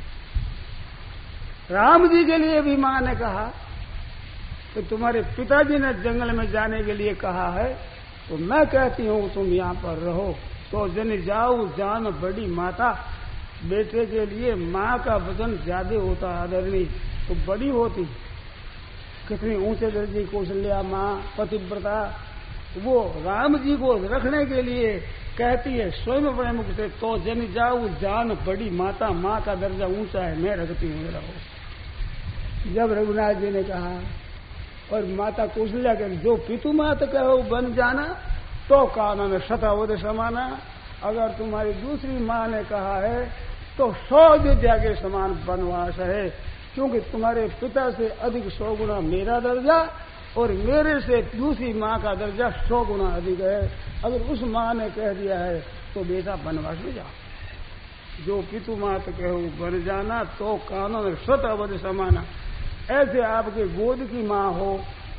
राम जी के लिए भी माँ ने कहा कि तुम्हारे पिताजी ने जंगल में जाने के लिए कहा है, तो मैं कहती हूँ तुम यहाँ पर रहो। तो जन जाऊ जान बड़ी माता, बेटे के लिए माँ का वजन ज्यादा होता आदरणीय तो बड़ी होती। कितनी ऊंचे दर्जे कौशल्या माँ पतिव्रता, वो राम जी को रखने के लिए कहती है स्वयं अपने मुख से, तो जन जाऊ जान बड़ी माता, माँ का दर्जा ऊंचा है, मैं रखती हूँ रहो। जब रघुनाथ जी ने कहा और माता कौशल्या के जो पितु मात कहो बन जाना, तो कानन शतावध समाना। अगर तुम्हारी दूसरी माँ ने कहा है तो 100 विद्या के समान वनवास है, क्योंकि तुम्हारे पिता से अधिक 100 गुना मेरा दर्जा और मेरे से दूसरी माँ का दर्जा 100 गुना अधिक है। अगर उस माँ ने कह दिया है तो बेटा वनवास में जाओ। जो पितु मात कहो बन जाना, तो कानन शतावध समाना। ऐसे आपके गोद की माँ हो,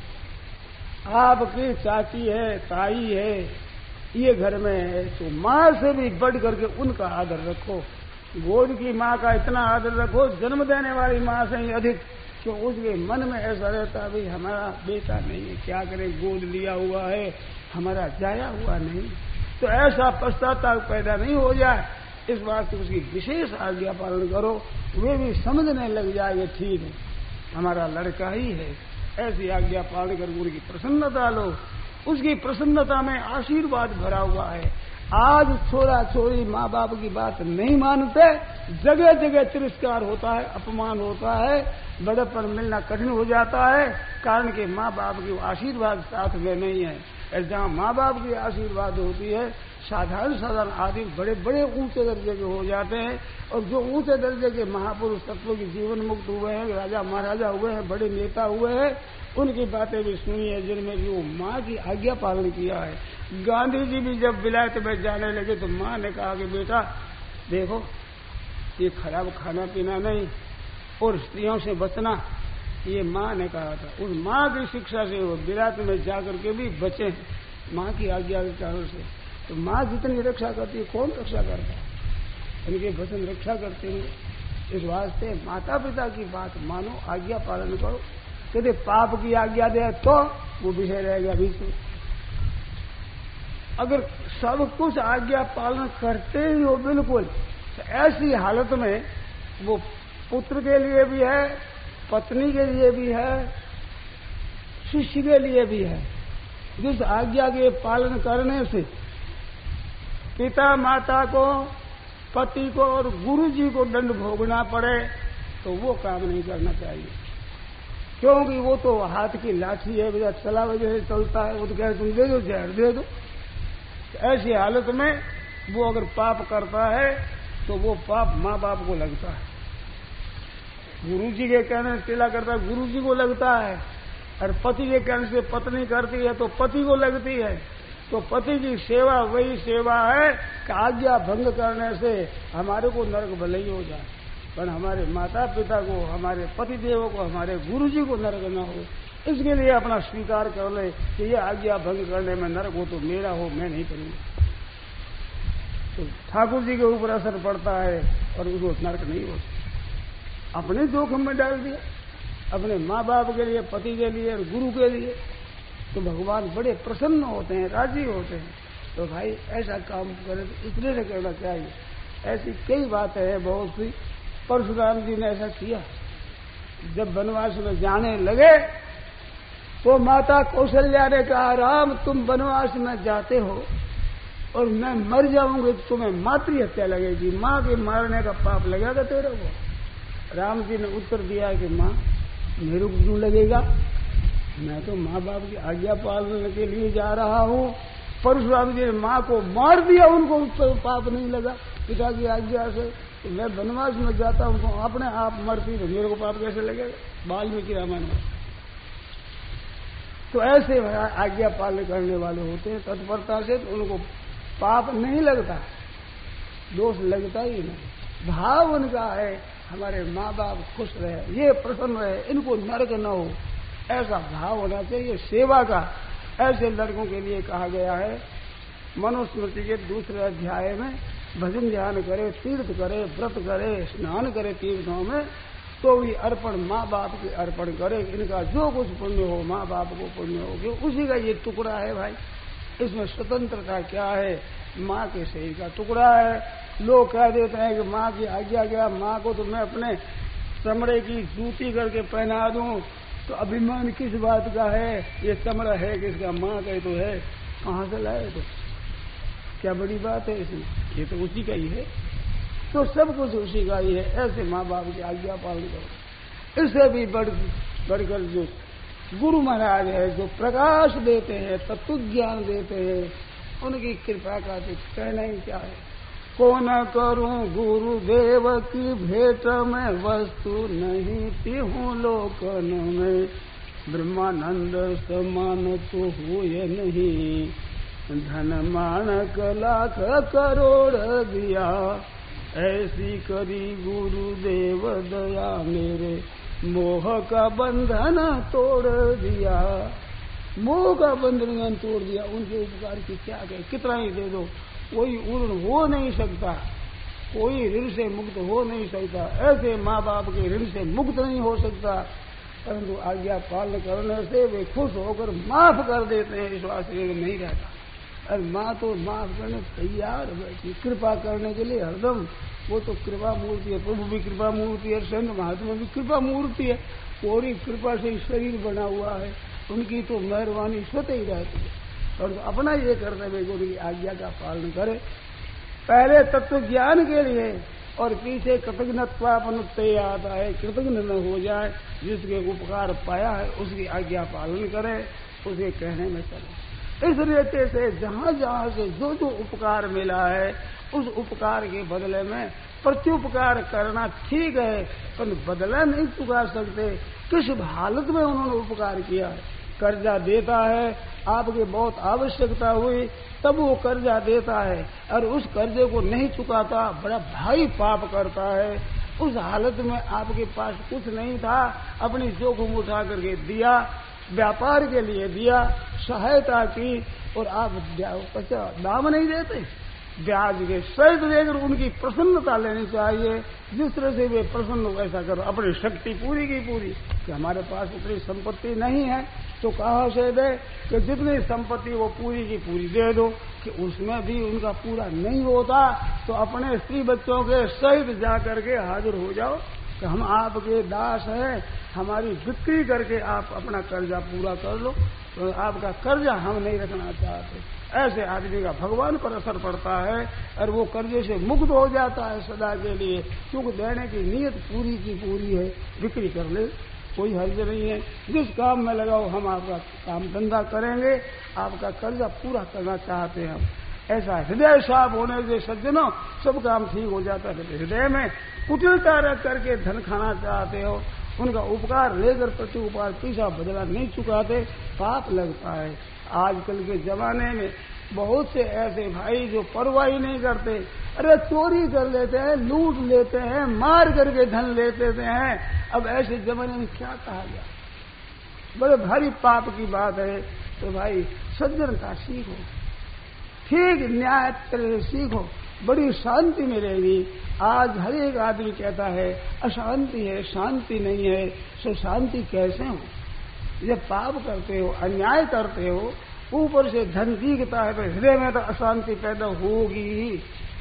आपकी चाची है, ताई है, ये घर में है, तो माँ से भी बढ़ करके उनका आदर रखो। गोद की माँ का इतना आदर रखो, जन्म देने वाली माँ से ही अधिक, क्यों उसके मन में ऐसा रहता है भाई हमारा बेटा नहीं है, क्या करें, गोद लिया हुआ है, हमारा जाया हुआ नहीं। तो ऐसा पश्चाताप पैदा नहीं हो जाए, इस बात से उसकी विशेष आज्ञा पालन करो। वे भी समझने लग जाए ठीक है हमारा लड़का ही है। ऐसी आज्ञा पालन कर उनकी प्रसन्नता लो। उसकी प्रसन्नता में आशीर्वाद भरा हुआ है। आज छोरा छोरी माँ बाप की बात नहीं मानते, जगह जगह तिरस्कार होता है, अपमान होता है, बड़ेपन मिलना कठिन हो जाता है, कारण कि माँ बाप की आशीर्वाद साथ में नहीं है। जहाँ माँ बाप की आशीर्वाद होती है, साधारण आदमी बड़े बड़े ऊंचे दर्जे के हो जाते हैं। और जो ऊंचे दर्जे के महापुरुष तत्वों के जीवन मुक्त हुए हैं, राजा महाराजा हुए हैं, बड़े नेता हुए हैं, उनकी बातें भी सुनी है, जिनमें भी वो माँ की आज्ञा पालन किया है। गांधी जी भी जब विलायत में जाने लगे तो माँ ने कहा कि बेटा देखो, ये खराब खाना पीना नहीं और स्त्रियों से बचना, ये माँ ने कहा था। उस माँ की शिक्षा से वो विलायत में जाकर के भी बचे हैं, माँ की आज्ञा के कारण से। तो माँ जितनी रक्षा करती है, कौन रक्षा करता है? इनके वचन रक्षा करते हैं। इस वास्ते माता पिता की बात मानो, आज्ञा पालन करो। यदि पाप की आज्ञा दे तो वो विषय रहेगा बीच में। अगर सब कुछ आज्ञा पालन करते ही हो बिल्कुल, तो ऐसी हालत में वो पुत्र के लिए भी है, पत्नी के लिए भी है, शिष्य के लिए भी है। जिस आज्ञा के पालन करने से पिता माता को, पति को और गुरु जी को दंड भोगना पड़े, तो वो काम नहीं करना चाहिए। क्योंकि वो तो हाथ की लाठी है, वजह चला वजह से चलता है। वो तो कहे तुम दे दो, जहर दे दो। तो ऐसी हालत में वो अगर पाप करता है तो वो पाप माँ बाप को लगता है। गुरु जी के कहने से तिला करता है, गुरु जी को लगता है। और पति के कहने से पत्नी करती है तो पति को लगती है। तो पति की सेवा वही सेवा है कि आज्ञा भंग करने से हमारे को नरक भले ही हो जाए, पर हमारे माता पिता को, हमारे पति देवों को, हमारे गुरु जी को नरक न हो। इसके लिए अपना स्वीकार कर ले कि ये आज्ञा भंग करने में नरक हो तो मेरा हो, मैं नहीं करूंगा। तो ठाकुर जी के ऊपर असर पड़ता है और उसको नरक नहीं होता। अपने जोखिम में डाल दिया, अपने माँ बाप के लिए, पति के लिए और गुरु के लिए, तो भगवान बड़े प्रसन्न होते हैं, राजी होते हैं। तो भाई ऐसा काम करे तो इसलिए नहीं करना चाहिए। ऐसी कई बातें हैं बहुत सी। परशुराम जी ने ऐसा किया। जब वनवास में जाने लगे तो माता कौशल्या ने कहा, राम तुम वनवास में जाते हो और मैं मर जाऊंगी तो तुम्हें मातृ हत्या लगेगी, माँ के मारने का पाप लगेगा तेरे को। राम जी ने उत्तर दिया कि माँ मेरे को क्यों लगेगा, मैं तो माँ बाप की आज्ञा पालने के लिए जा रहा हूँ। परशुराम जी ने माँ को मार दिया, उनको पाप नहीं लगा पिता की आज्ञा से। तो मैं वनवास में जाता हूँ, अपने आप मरती तो मेरे को पाप कैसे लगेगा। वाल्मीकि रामायण में। तो ऐसे आज्ञा पालन करने वाले होते हैं तत्परता से, तो उनको पाप नहीं लगता, दोष लगता ही नहीं। भाव उनका है हमारे माँ बाप खुश रहे, ये प्रसन्न रहे, इनको नरक न हो, ऐसा भाव होना चाहिए सेवा का। ऐसे लड़कों के लिए कहा गया है मनुस्मृति के 2 अध्याय में, भजन ध्यान करे, तीर्थ करे, व्रत करे, स्नान करे तीर्थों में, तो भी अर्पण माँ बाप के अर्पण करे। इनका जो कुछ पुण्य हो माँ बाप को पुण्य हो गया, उसी का ये टुकड़ा है भाई। इसमें स्वतंत्रता क्या है? माँ के शरीर का टुकड़ा है। लोग कह देते हैं कि माँ की आज्ञा क्या, माँ को तो मैं अपने चमड़े की जूती करके पहना दूं, तो अभिमान किस बात का है? ये चमड़ा है किसका? माँ का ही तो है। कहाँ से लाए? तो क्या बड़ी बात है इसमें? ये तो उसी का ही है। तो सब कुछ उसी का ही है। ऐसे माँ बाप की आज्ञा पालन करो। इससे भी बढ़कर जो गुरु महाराज है, जो प्रकाश देते हैं, तत्व ज्ञान देते हैं, उनकी कृपा का तो कहना ही क्या है। को न करूं गुरुदेव की भेंट में, वस्तु नहीं पीहूं लोकन में, ब्रह्मानंद समान तो हुए नहीं, धन मानक लाख करोड़ दिया, ऐसी करी गुरुदेव दया मेरे, मोह का बंधन तोड़ दिया। मोह का बंधन तोड़ दिया। उनके उपकार की क्या कहे, कितना ही दे दो, कोई ऋण हो नहीं सकता, कोई ऋण से मुक्त हो नहीं सकता। ऐसे माँ बाप के ऋण से मुक्त नहीं हो सकता, परंतु आज्ञा पालन करने से वे खुश होकर माफ कर देते हैं। विश्वास नहीं रहता। और माँ तो माफ करने तैयार बैठी, कृपा करने के लिए हरदम। वो तो कृपा मूर्ति है। प्रभु भी कृपा मूर्ति है, संत महात्मा भी कृपा मूर्ति है। पूरी कृपा से शरीर बना हुआ है, उनकी तो मेहरबानी स्वतः ही रहती है। और तो अपना ये कर्तव्य कि उनकी आज्ञा का पालन करे, पहले तत्व ज्ञान के लिए, और पीछे कृतज्ञत्वापनुत्ते आता है, कृतज्ञ न हो जाए। जिसके उपकार पाया है उसकी आज्ञा पालन करे, उसके कहने में चले। इस रीति से जहां जहां से जो जो उपकार मिला है, उस उपकार के बदले में प्रत्युपकार करना ठीक है, पर बदला नहीं चुका सकते। किस हालत में उन्होंने उपकार किया है? कर्जा देता है, आपकी बहुत आवश्यकता हुई तब वो कर्जा देता है, और उस कर्जे को नहीं चुकाता, बड़ा भारी पाप करता है। उस हालत में आपके पास कुछ नहीं था, अपनी जोखिम उठा करके दिया, व्यापार के लिए दिया, सहायता की, और आप दाम नहीं देते। ब्याज के सहित देकर उनकी प्रसन्नता लेनी चाहिए। जिस तरह से वे प्रसन्न वैसा करो, अपनी शक्ति पूरी की पूरी। कि हमारे पास इतनी संपत्ति नहीं है तो कहाँ से दे? कि जितनी संपत्ति वो पूरी की पूरी दे दो। कि उसमें भी उनका पूरा नहीं होता तो अपने स्त्री बच्चों के सहित जा करके हाजिर हो जाओ कि हम आपके दास हैं, हमारी बिक्री करके आप अपना कर्जा पूरा कर लो। तो आपका कर्जा हम नहीं रखना चाहते। ऐसे आदमी का भगवान पर असर पड़ता है और वो कर्जे से मुक्त हो जाता है सदा के लिए, क्योंकि देने की नीयत पूरी की पूरी है। बिक्री कर ले, कोई हर्ज नहीं है। जिस काम में लगाओ, हम आपका काम धंधा करेंगे, आपका कर्जा पूरा करना चाहते हैं हम। ऐसा हृदय साफ होने से सज्जनों सब काम ठीक हो जाता है। हृदय में कुटिलता रख करके धन खाना चाहते हो, उनका उपकार लेकर प्रति उपकार पीछा बदला नहीं चुकाते, पाप लगता है। आजकल के जमाने में बहुत से ऐसे भाई जो परवाह ही नहीं करते, अरे चोरी कर लेते हैं, लूट लेते हैं, मार करके धन लेते हैं। अब ऐसे जमाने में क्या कहा गया? बड़े भारी पाप की बात है। तो भाई सज्जनता सीखो, ठीक न्याय तरह सीखो, बड़ी शांति मिलेगी। आज हर एक आदमी कहता है अशांति है, शांति नहीं है। तो शांति कैसे हो? जब पाप करते हो, अन्याय करते हो, ऊपर से धन दिखता है तो हृदय में तो अशांति पैदा होगी ही।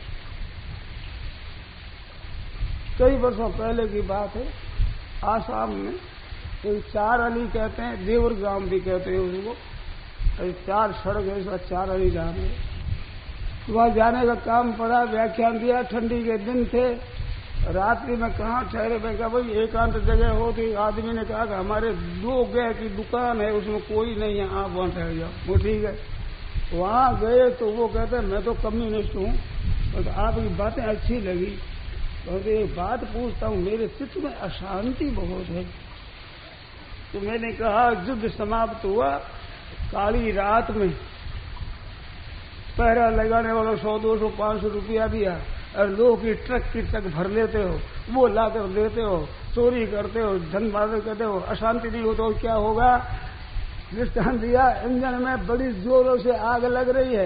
कई वर्षों पहले की बात है, आसाम में एक चार अली कहते हैं, देवर गांव भी कहते हैं उसको, चार सड़क है, इसका चार अली गांव है। वहां जाने का काम पड़ा, व्याख्यान दिया, ठंडी के दिन थे, रात्रि में कहाँ ठहरे। मैं कहा भाई एकांत जगह हो। तो आदमी ने कहा कि हमारे 2 गए की दुकान है, उसमें कोई नहीं है, आप वहां ठहर जाओ। वो ठीक है। वहां गए तो वो कहते हैं मैं तो कम्युनिस्ट हूँ, तो आपकी बातें अच्छी लगी, तो एक बात पूछता हूँ, मेरे चित्त में अशांति बहुत है। तो मैंने कहा युद्ध समाप्त हुआ, काली रात में पहरा लगाने वालों 100, 200, 500 रुपया दिया, और लोग की ट्रक भर लेते हो, वो लाकर देते हो, चोरी करते हो, धन बादल करते हो, अशांति नहीं हो तो क्या होगा? दृष्टांत दिया, इंजन में बड़ी जोरों से आग लग रही है,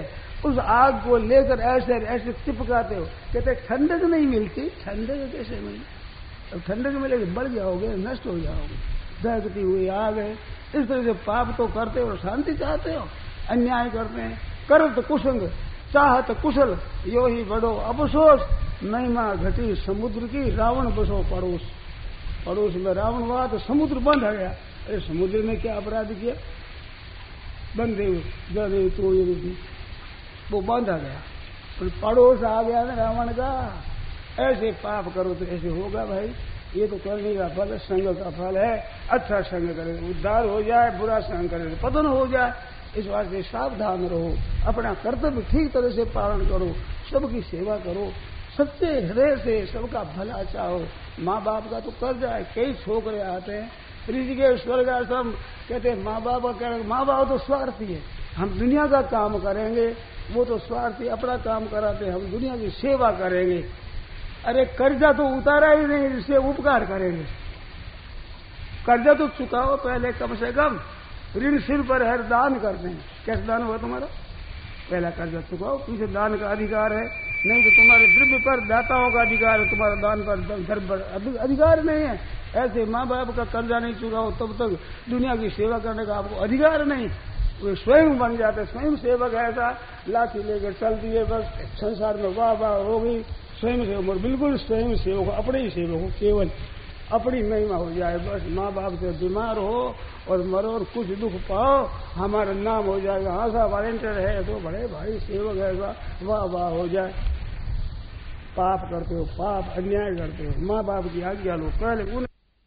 उस आग को लेकर ऐसे ऐसे चिपकाते हो, कहते ठंडक नहीं मिलती। ठंडक कैसे मिलती? अब ठंडक मिलेगी बढ़ जाओगे, नष्ट हो जाओगे। दहकती हुई आग है। इस तरह से पाप तो करते हो, शांति चाहते हो, अन्याय करते हैं। करत कुसंग चाहत कुशल यो ही बड़ो अफसोस, महिमा घटी समुद्र की रावण बसो पड़ोस। पड़ोस में रावण हुआ तो समुद्र बंद हो गया। अरे समुद्र ने क्या अपराध किया? बंदे हुए तो ये वो बंद आ गया, तो पड़ोस आ गया ना रावण का। ऐसे पाप करो तो ऐसे होगा भाई। ये तो करने का फल, संग का फल है। अच्छा संग करे उद्धार हो जाए, बुरा संग करे तो पतन हो जाए। इस वास्ते सावधान रहो, अपना कर्तव्य ठीक तरह से पालन करो, सबकी सेवा करो, सच्चे हृदय से सबका भला चाहो। माँ बाप का तो कर्ज है। कई छोकरे आते हैं ऋषिकेश स्वर्ग आश्रम, कहते हैं माँ बाप का, माँ बाप तो स्वार्थी है, हम दुनिया का काम करेंगे, वो तो स्वार्थी अपना काम कराते, हम दुनिया की सेवा करेंगे। अरे कर्जा तो उतारा ही नहीं, इससे उपकार करेंगे। कर्जा तो चुकाओ पहले, कम से कम ऋण सिर पर है, दान करते हैं। कैसे दान हुआ तुम्हारा? पहला कर्जा चुकाओ, तुमसे दान का अधिकार है। नहीं तो तुम्हारे द्रव्य पर दाताओं का अधिकार है, तुम्हारा दान पर धर्म पर अधिकार नहीं है। ऐसे माँ बाप का कर्जा नहीं चुकाओ तब तक दुनिया की सेवा करने का आपको अधिकार नहीं। वे स्वयं बन जाते, स्वयं सेवक। ऐसा लाठी लेकर चल दिए, बस संसार में वाह वाह हो गई। स्वयं सेवक, बिल्कुल स्वयं सेवक, अपने ही सेवक हो, केवल अपनी महिमा हो जाए। बस माँ बाप से बीमार हो और मरो और कुछ दुख पाओ, हमारा नाम हो जाएगा। हाँ साहब वॉलेंटियर है तो बड़े भाई सेवक है, वाह वाह हो जाए। पाप करते हो, पाप अन्याय करते हो, माँ बाप की आज्ञा लो पहले उन्हें।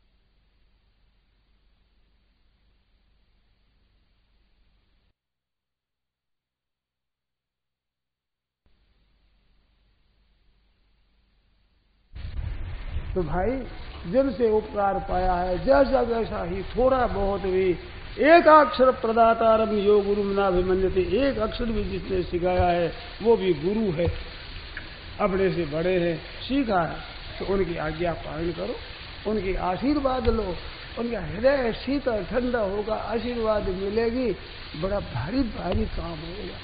तो भाई जिनसे उपकार पाया है, जैसा जैसा ही थोड़ा बहुत भी, एक अक्षर प्रदातारम यो गुरु नाभिमन्यते, एक अक्षर भी जिसने सिखाया है वो भी गुरु है, अपने से बड़े हैं, सीखा है। तो उनकी आज्ञा पालन करो, उनकी आशीर्वाद लो, उनका हृदय शीतल ठंडा होगा, आशीर्वाद मिलेगी, बड़ा भारी भारी काम होगा।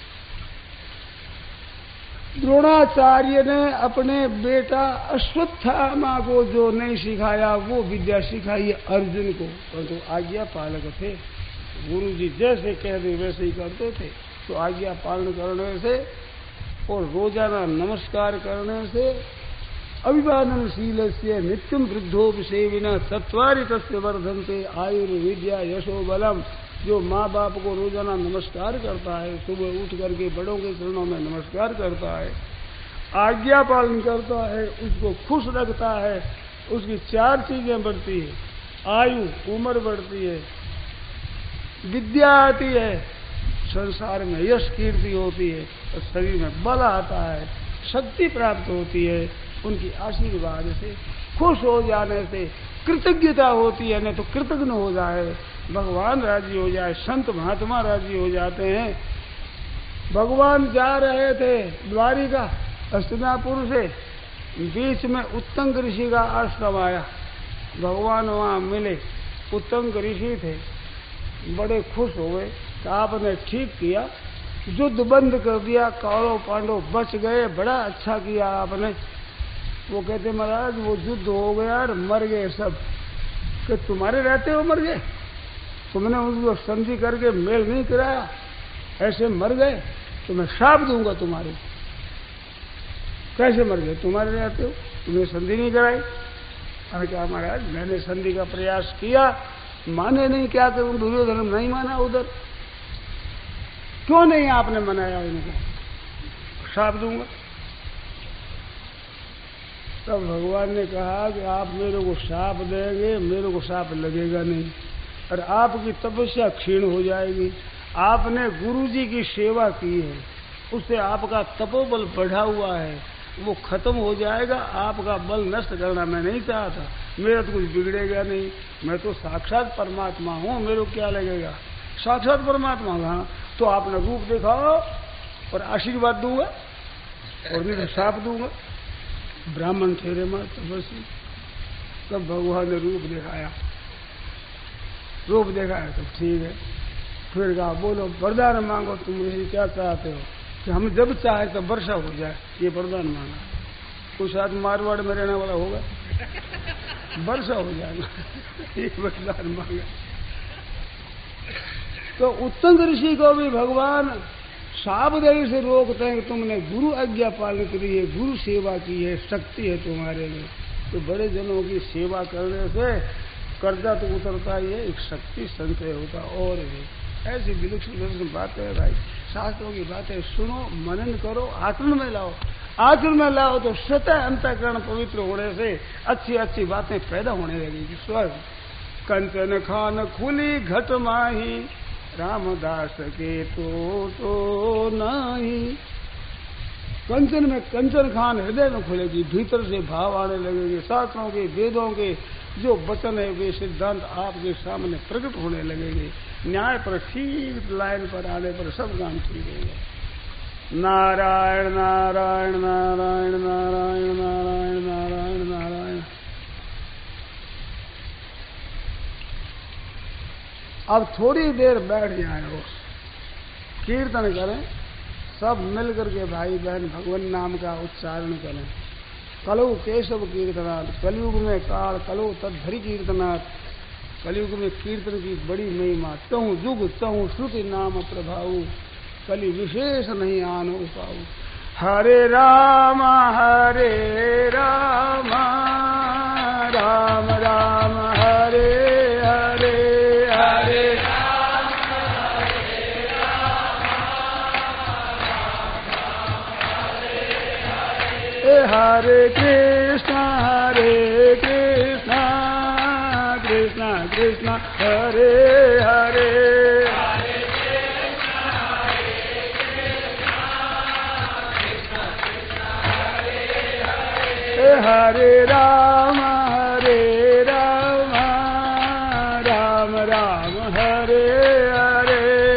द्रोणाचार्य ने अपने बेटा अश्वत्थामा को जो नहीं सिखाया वो विद्या सिखाई अर्जुन को, परंतु आज्ञा पालक थे। गुरु जी जैसे कहते वैसे ही करते थे। तो आज्ञा पालन करने से और रोजाना नमस्कार करने से, अभिवादनशील से नित्यम वृद्धोपसेविना चत्वारि तस्य वर्धन्ते आयुर्विद्या यशो बलम। जो माँ बाप को रोजाना नमस्कार करता है, सुबह उठ करके बड़ों के चरणों में नमस्कार करता है, आज्ञा पालन करता है, उसको खुश रखता है, उसकी चार चीजें बढ़ती है। आयु, उम्र बढ़ती है, विद्या आती है, संसार में यश कीर्ति होती है, और शरीर में बल आता है, शक्ति प्राप्त होती है। उनकी आशीर्वाद से, खुश हो जाने से कृतज्ञता होती है। नहीं तो कृतज्ञ हो जाए, भगवान राजी हो जाए, संत महात्मा राजी हो जाते हैं। भगवान जा रहे थे द्वारिका हस्तिनापुर से, बीच में उत्तंग ऋषि का आश्रम आया। भगवान वहां मिले, उत्तंग ऋषि थे, बड़े खुश हो गए। तो आपने ठीक किया, युद्ध बंद कर दिया, कौरव पांडव बच गए, बड़ा अच्छा किया आपने। वो कहते महाराज वो युद्ध हो गया और मर गए सब। कि तुम्हारे रहते हो मर गए? तुमने उनको संधि करके मेल नहीं कराया, ऐसे मर गए, तो मैं श्राप दूंगा तुम्हारे। कैसे मर गए? तुम्हारे रहते हो, तुमने संधि नहीं कराई। मैंने कहा महाराज मैंने संधि का प्रयास किया, माने नहीं, क्या करूं? दुर्योधन नहीं माना उधर। क्यों नहीं आपने मनाया? इनको श्राप दूंगा। तब भगवान ने कहा कि आप मेरे को श्राप देंगे, मेरे को श्राप लगेगा नहीं, और आपकी तपस्या क्षीण हो जाएगी। आपने गुरु जी की सेवा की है, उससे आपका तपोबल बढ़ा हुआ है, वो खत्म हो जाएगा। आपका बल नष्ट करना मैं नहीं चाहता, मेरा तो कुछ बिगड़ेगा नहीं, मैं तो साक्षात परमात्मा हूँ, मेरे को क्या लगेगा? साक्षात परमात्मा। हाँ, तो आपने रूप दिखाओ और आशीर्वाद दूंगा, और नहीं तो श्राप दूंगा। ब्राह्मण ठहरे मां तपस्वी। तब भगवान ने रूप दिखाया, तब ठीक है। फिर कहा बोलो वरदान मांगो, तुम मुझे क्या चाहते हो? कि हम जब चाहे तो वर्षा हो जाए, ये वरदान मांगा। कुछ आदमी मारवाड़ में रहने वाला होगा, वर्षा हो जाएगा, ये वरदान मांगा। तो उत्तंग ऋषि को भी भगवान सावधानी से रोकते हैं कि तुमने गुरु आज्ञा पालन करी है, गुरु सेवा की है, शक्ति है तुम्हारे में। तो बड़े जनों की सेवा करने से कर्जा तो उतरता ही है, एक शक्ति संचय होता। और भी ऐसी विलक्षण बातें है भाई, शास्त्रों की बातें सुनो, मनन करो, आचरण में लाओ। आचरण में लाओ तो स्वतः अंतःकरण पवित्र होने से अच्छी अच्छी बातें पैदा होने लगेगी। स्वर्ग कंचन खान खुली घट माही, रामदास के तो नहीं। कंचन में कंचन खान हृदय में खुलेगी, भीतर से भाव आने लगेंगे। शास्त्रों के वेदों के जो वचन है वे सिद्धांत आपके सामने प्रकट होने लगेंगे। न्याय पर ठीक लाइन पर आने पर सब काम ठीक होगा। नारायण नारायण नारायण नारायण नारायण नारायण नारायण। अब थोड़ी देर बैठ जाए और कीर्तन करें, सब मिलकर के भाई बहन भगवान नाम का उच्चारण करें। कलौ केशव कीर्तनाथ, कलयुग में काल कलो तद्धरि कीर्तनाथ। कलयुग में कीर्तन की बड़ी महिमा, तहु जुग तहु श्रुति नाम प्रभाऊ, कलि विशेष नहीं आनो पाऊ। हरे राम राम राम हरे हरे, हरे हरे कृष्ण कृष्ण कृष्ण हरे हरे, हरे राम राम राम हरे हरे,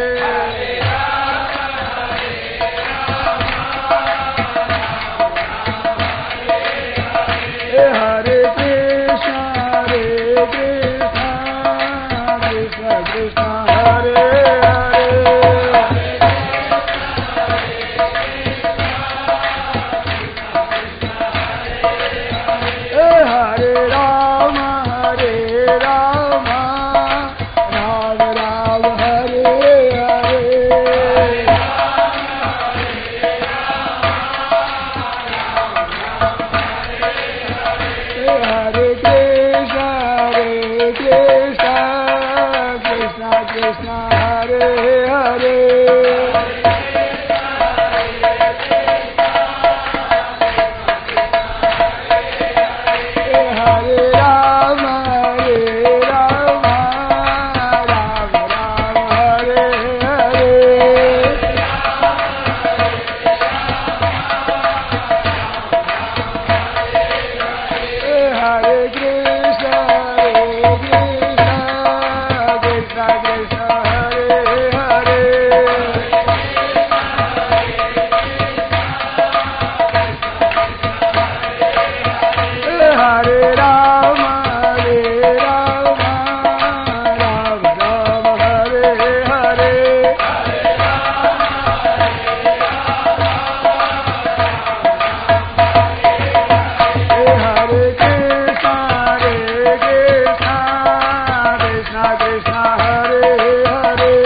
हरे कृष्ण कृष्ण कृष्ण हरे हरे, हरे राम राम राम हरे हरे, हरे कृष्ण कृष्ण कृष्ण हरे हरे, हरे राम राम हरे हरे, हरे कृष्ण कृष्ण कृष्ण हरे हरे, हरे राम राम हरे हरे, हरे कृष्ण कृष्ण कृष्ण हरे हरे,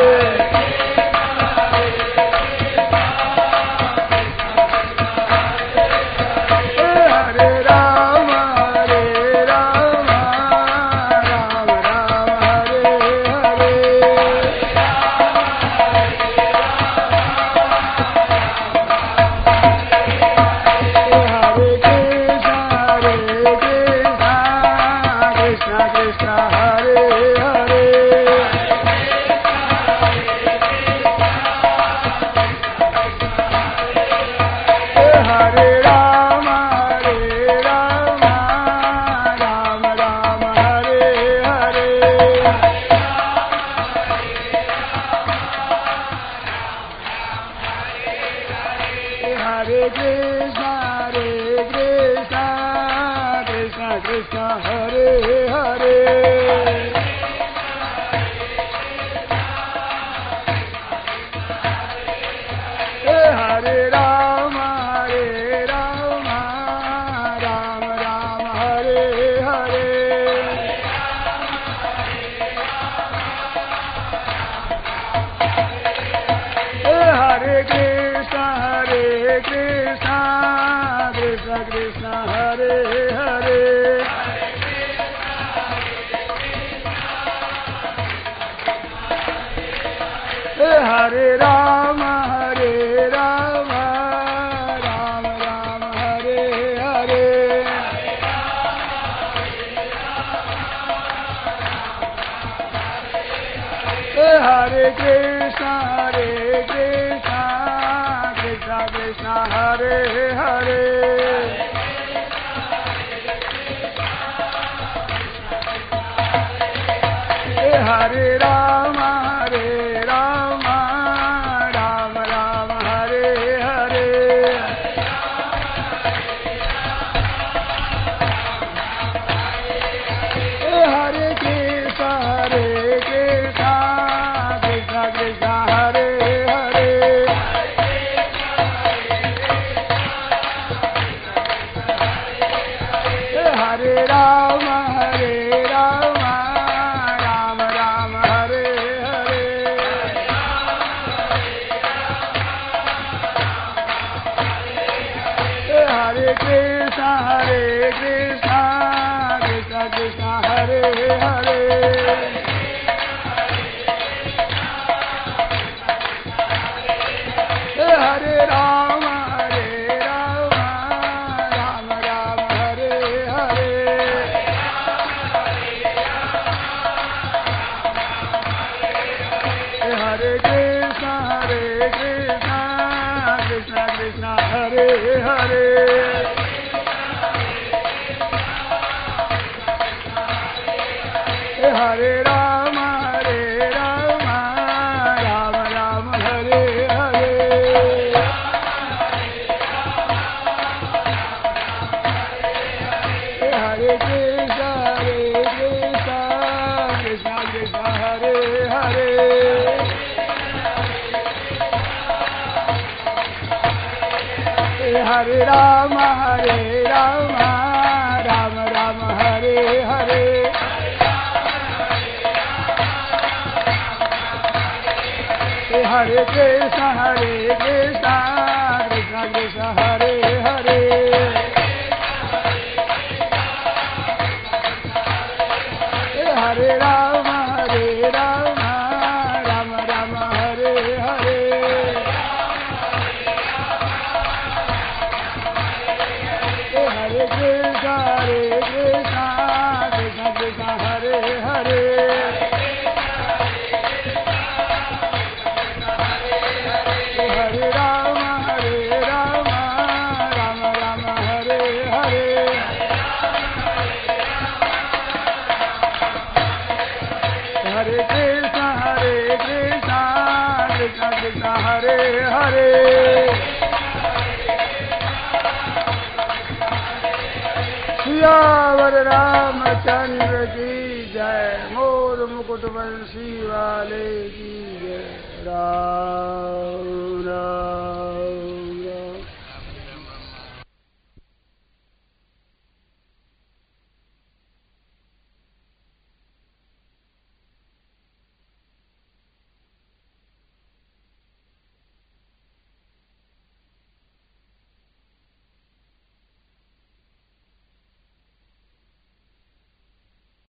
हरे राम राम हरे हरे, हरे कृष्ण कृष्ण कृष्ण हरे हरे, हरे राम राम हरे हरे, हरे कृष्ण कृष्ण कृष्ण हरे हरे, हरे राम राम राम हरे हरे। हरे कृष्णा कृष्णा कृष्णा हरे हरे। हरे राम राम राम हरे हरे। हरे कृष्णा कृष्णा कृष्णा हरे हरे। हरे राम राम हरे हरे। हरे कृष्णा कृष्णा कृष्णा हरे हरे। हरे राम राम हरे हरे। हरे कृष्णा कृष्णा हरे हरे। हरे राम राम हरे हरे। हरे कृष्णा कृष्णा हरे हरे। हरे राम राम हरे हरे। हरे कृष्णा कृष्णा हरे हरे। हरे राम राम हरे हरे। हरे कृष्णा कृष्णा हरे हरे। हरे राम राम हरे हरे। हरे कृष्णा कृष्णा हरे हरे। सियावर रामचंद्र की जय। मोर मुकुट बंसी वाले की जय। राम राम।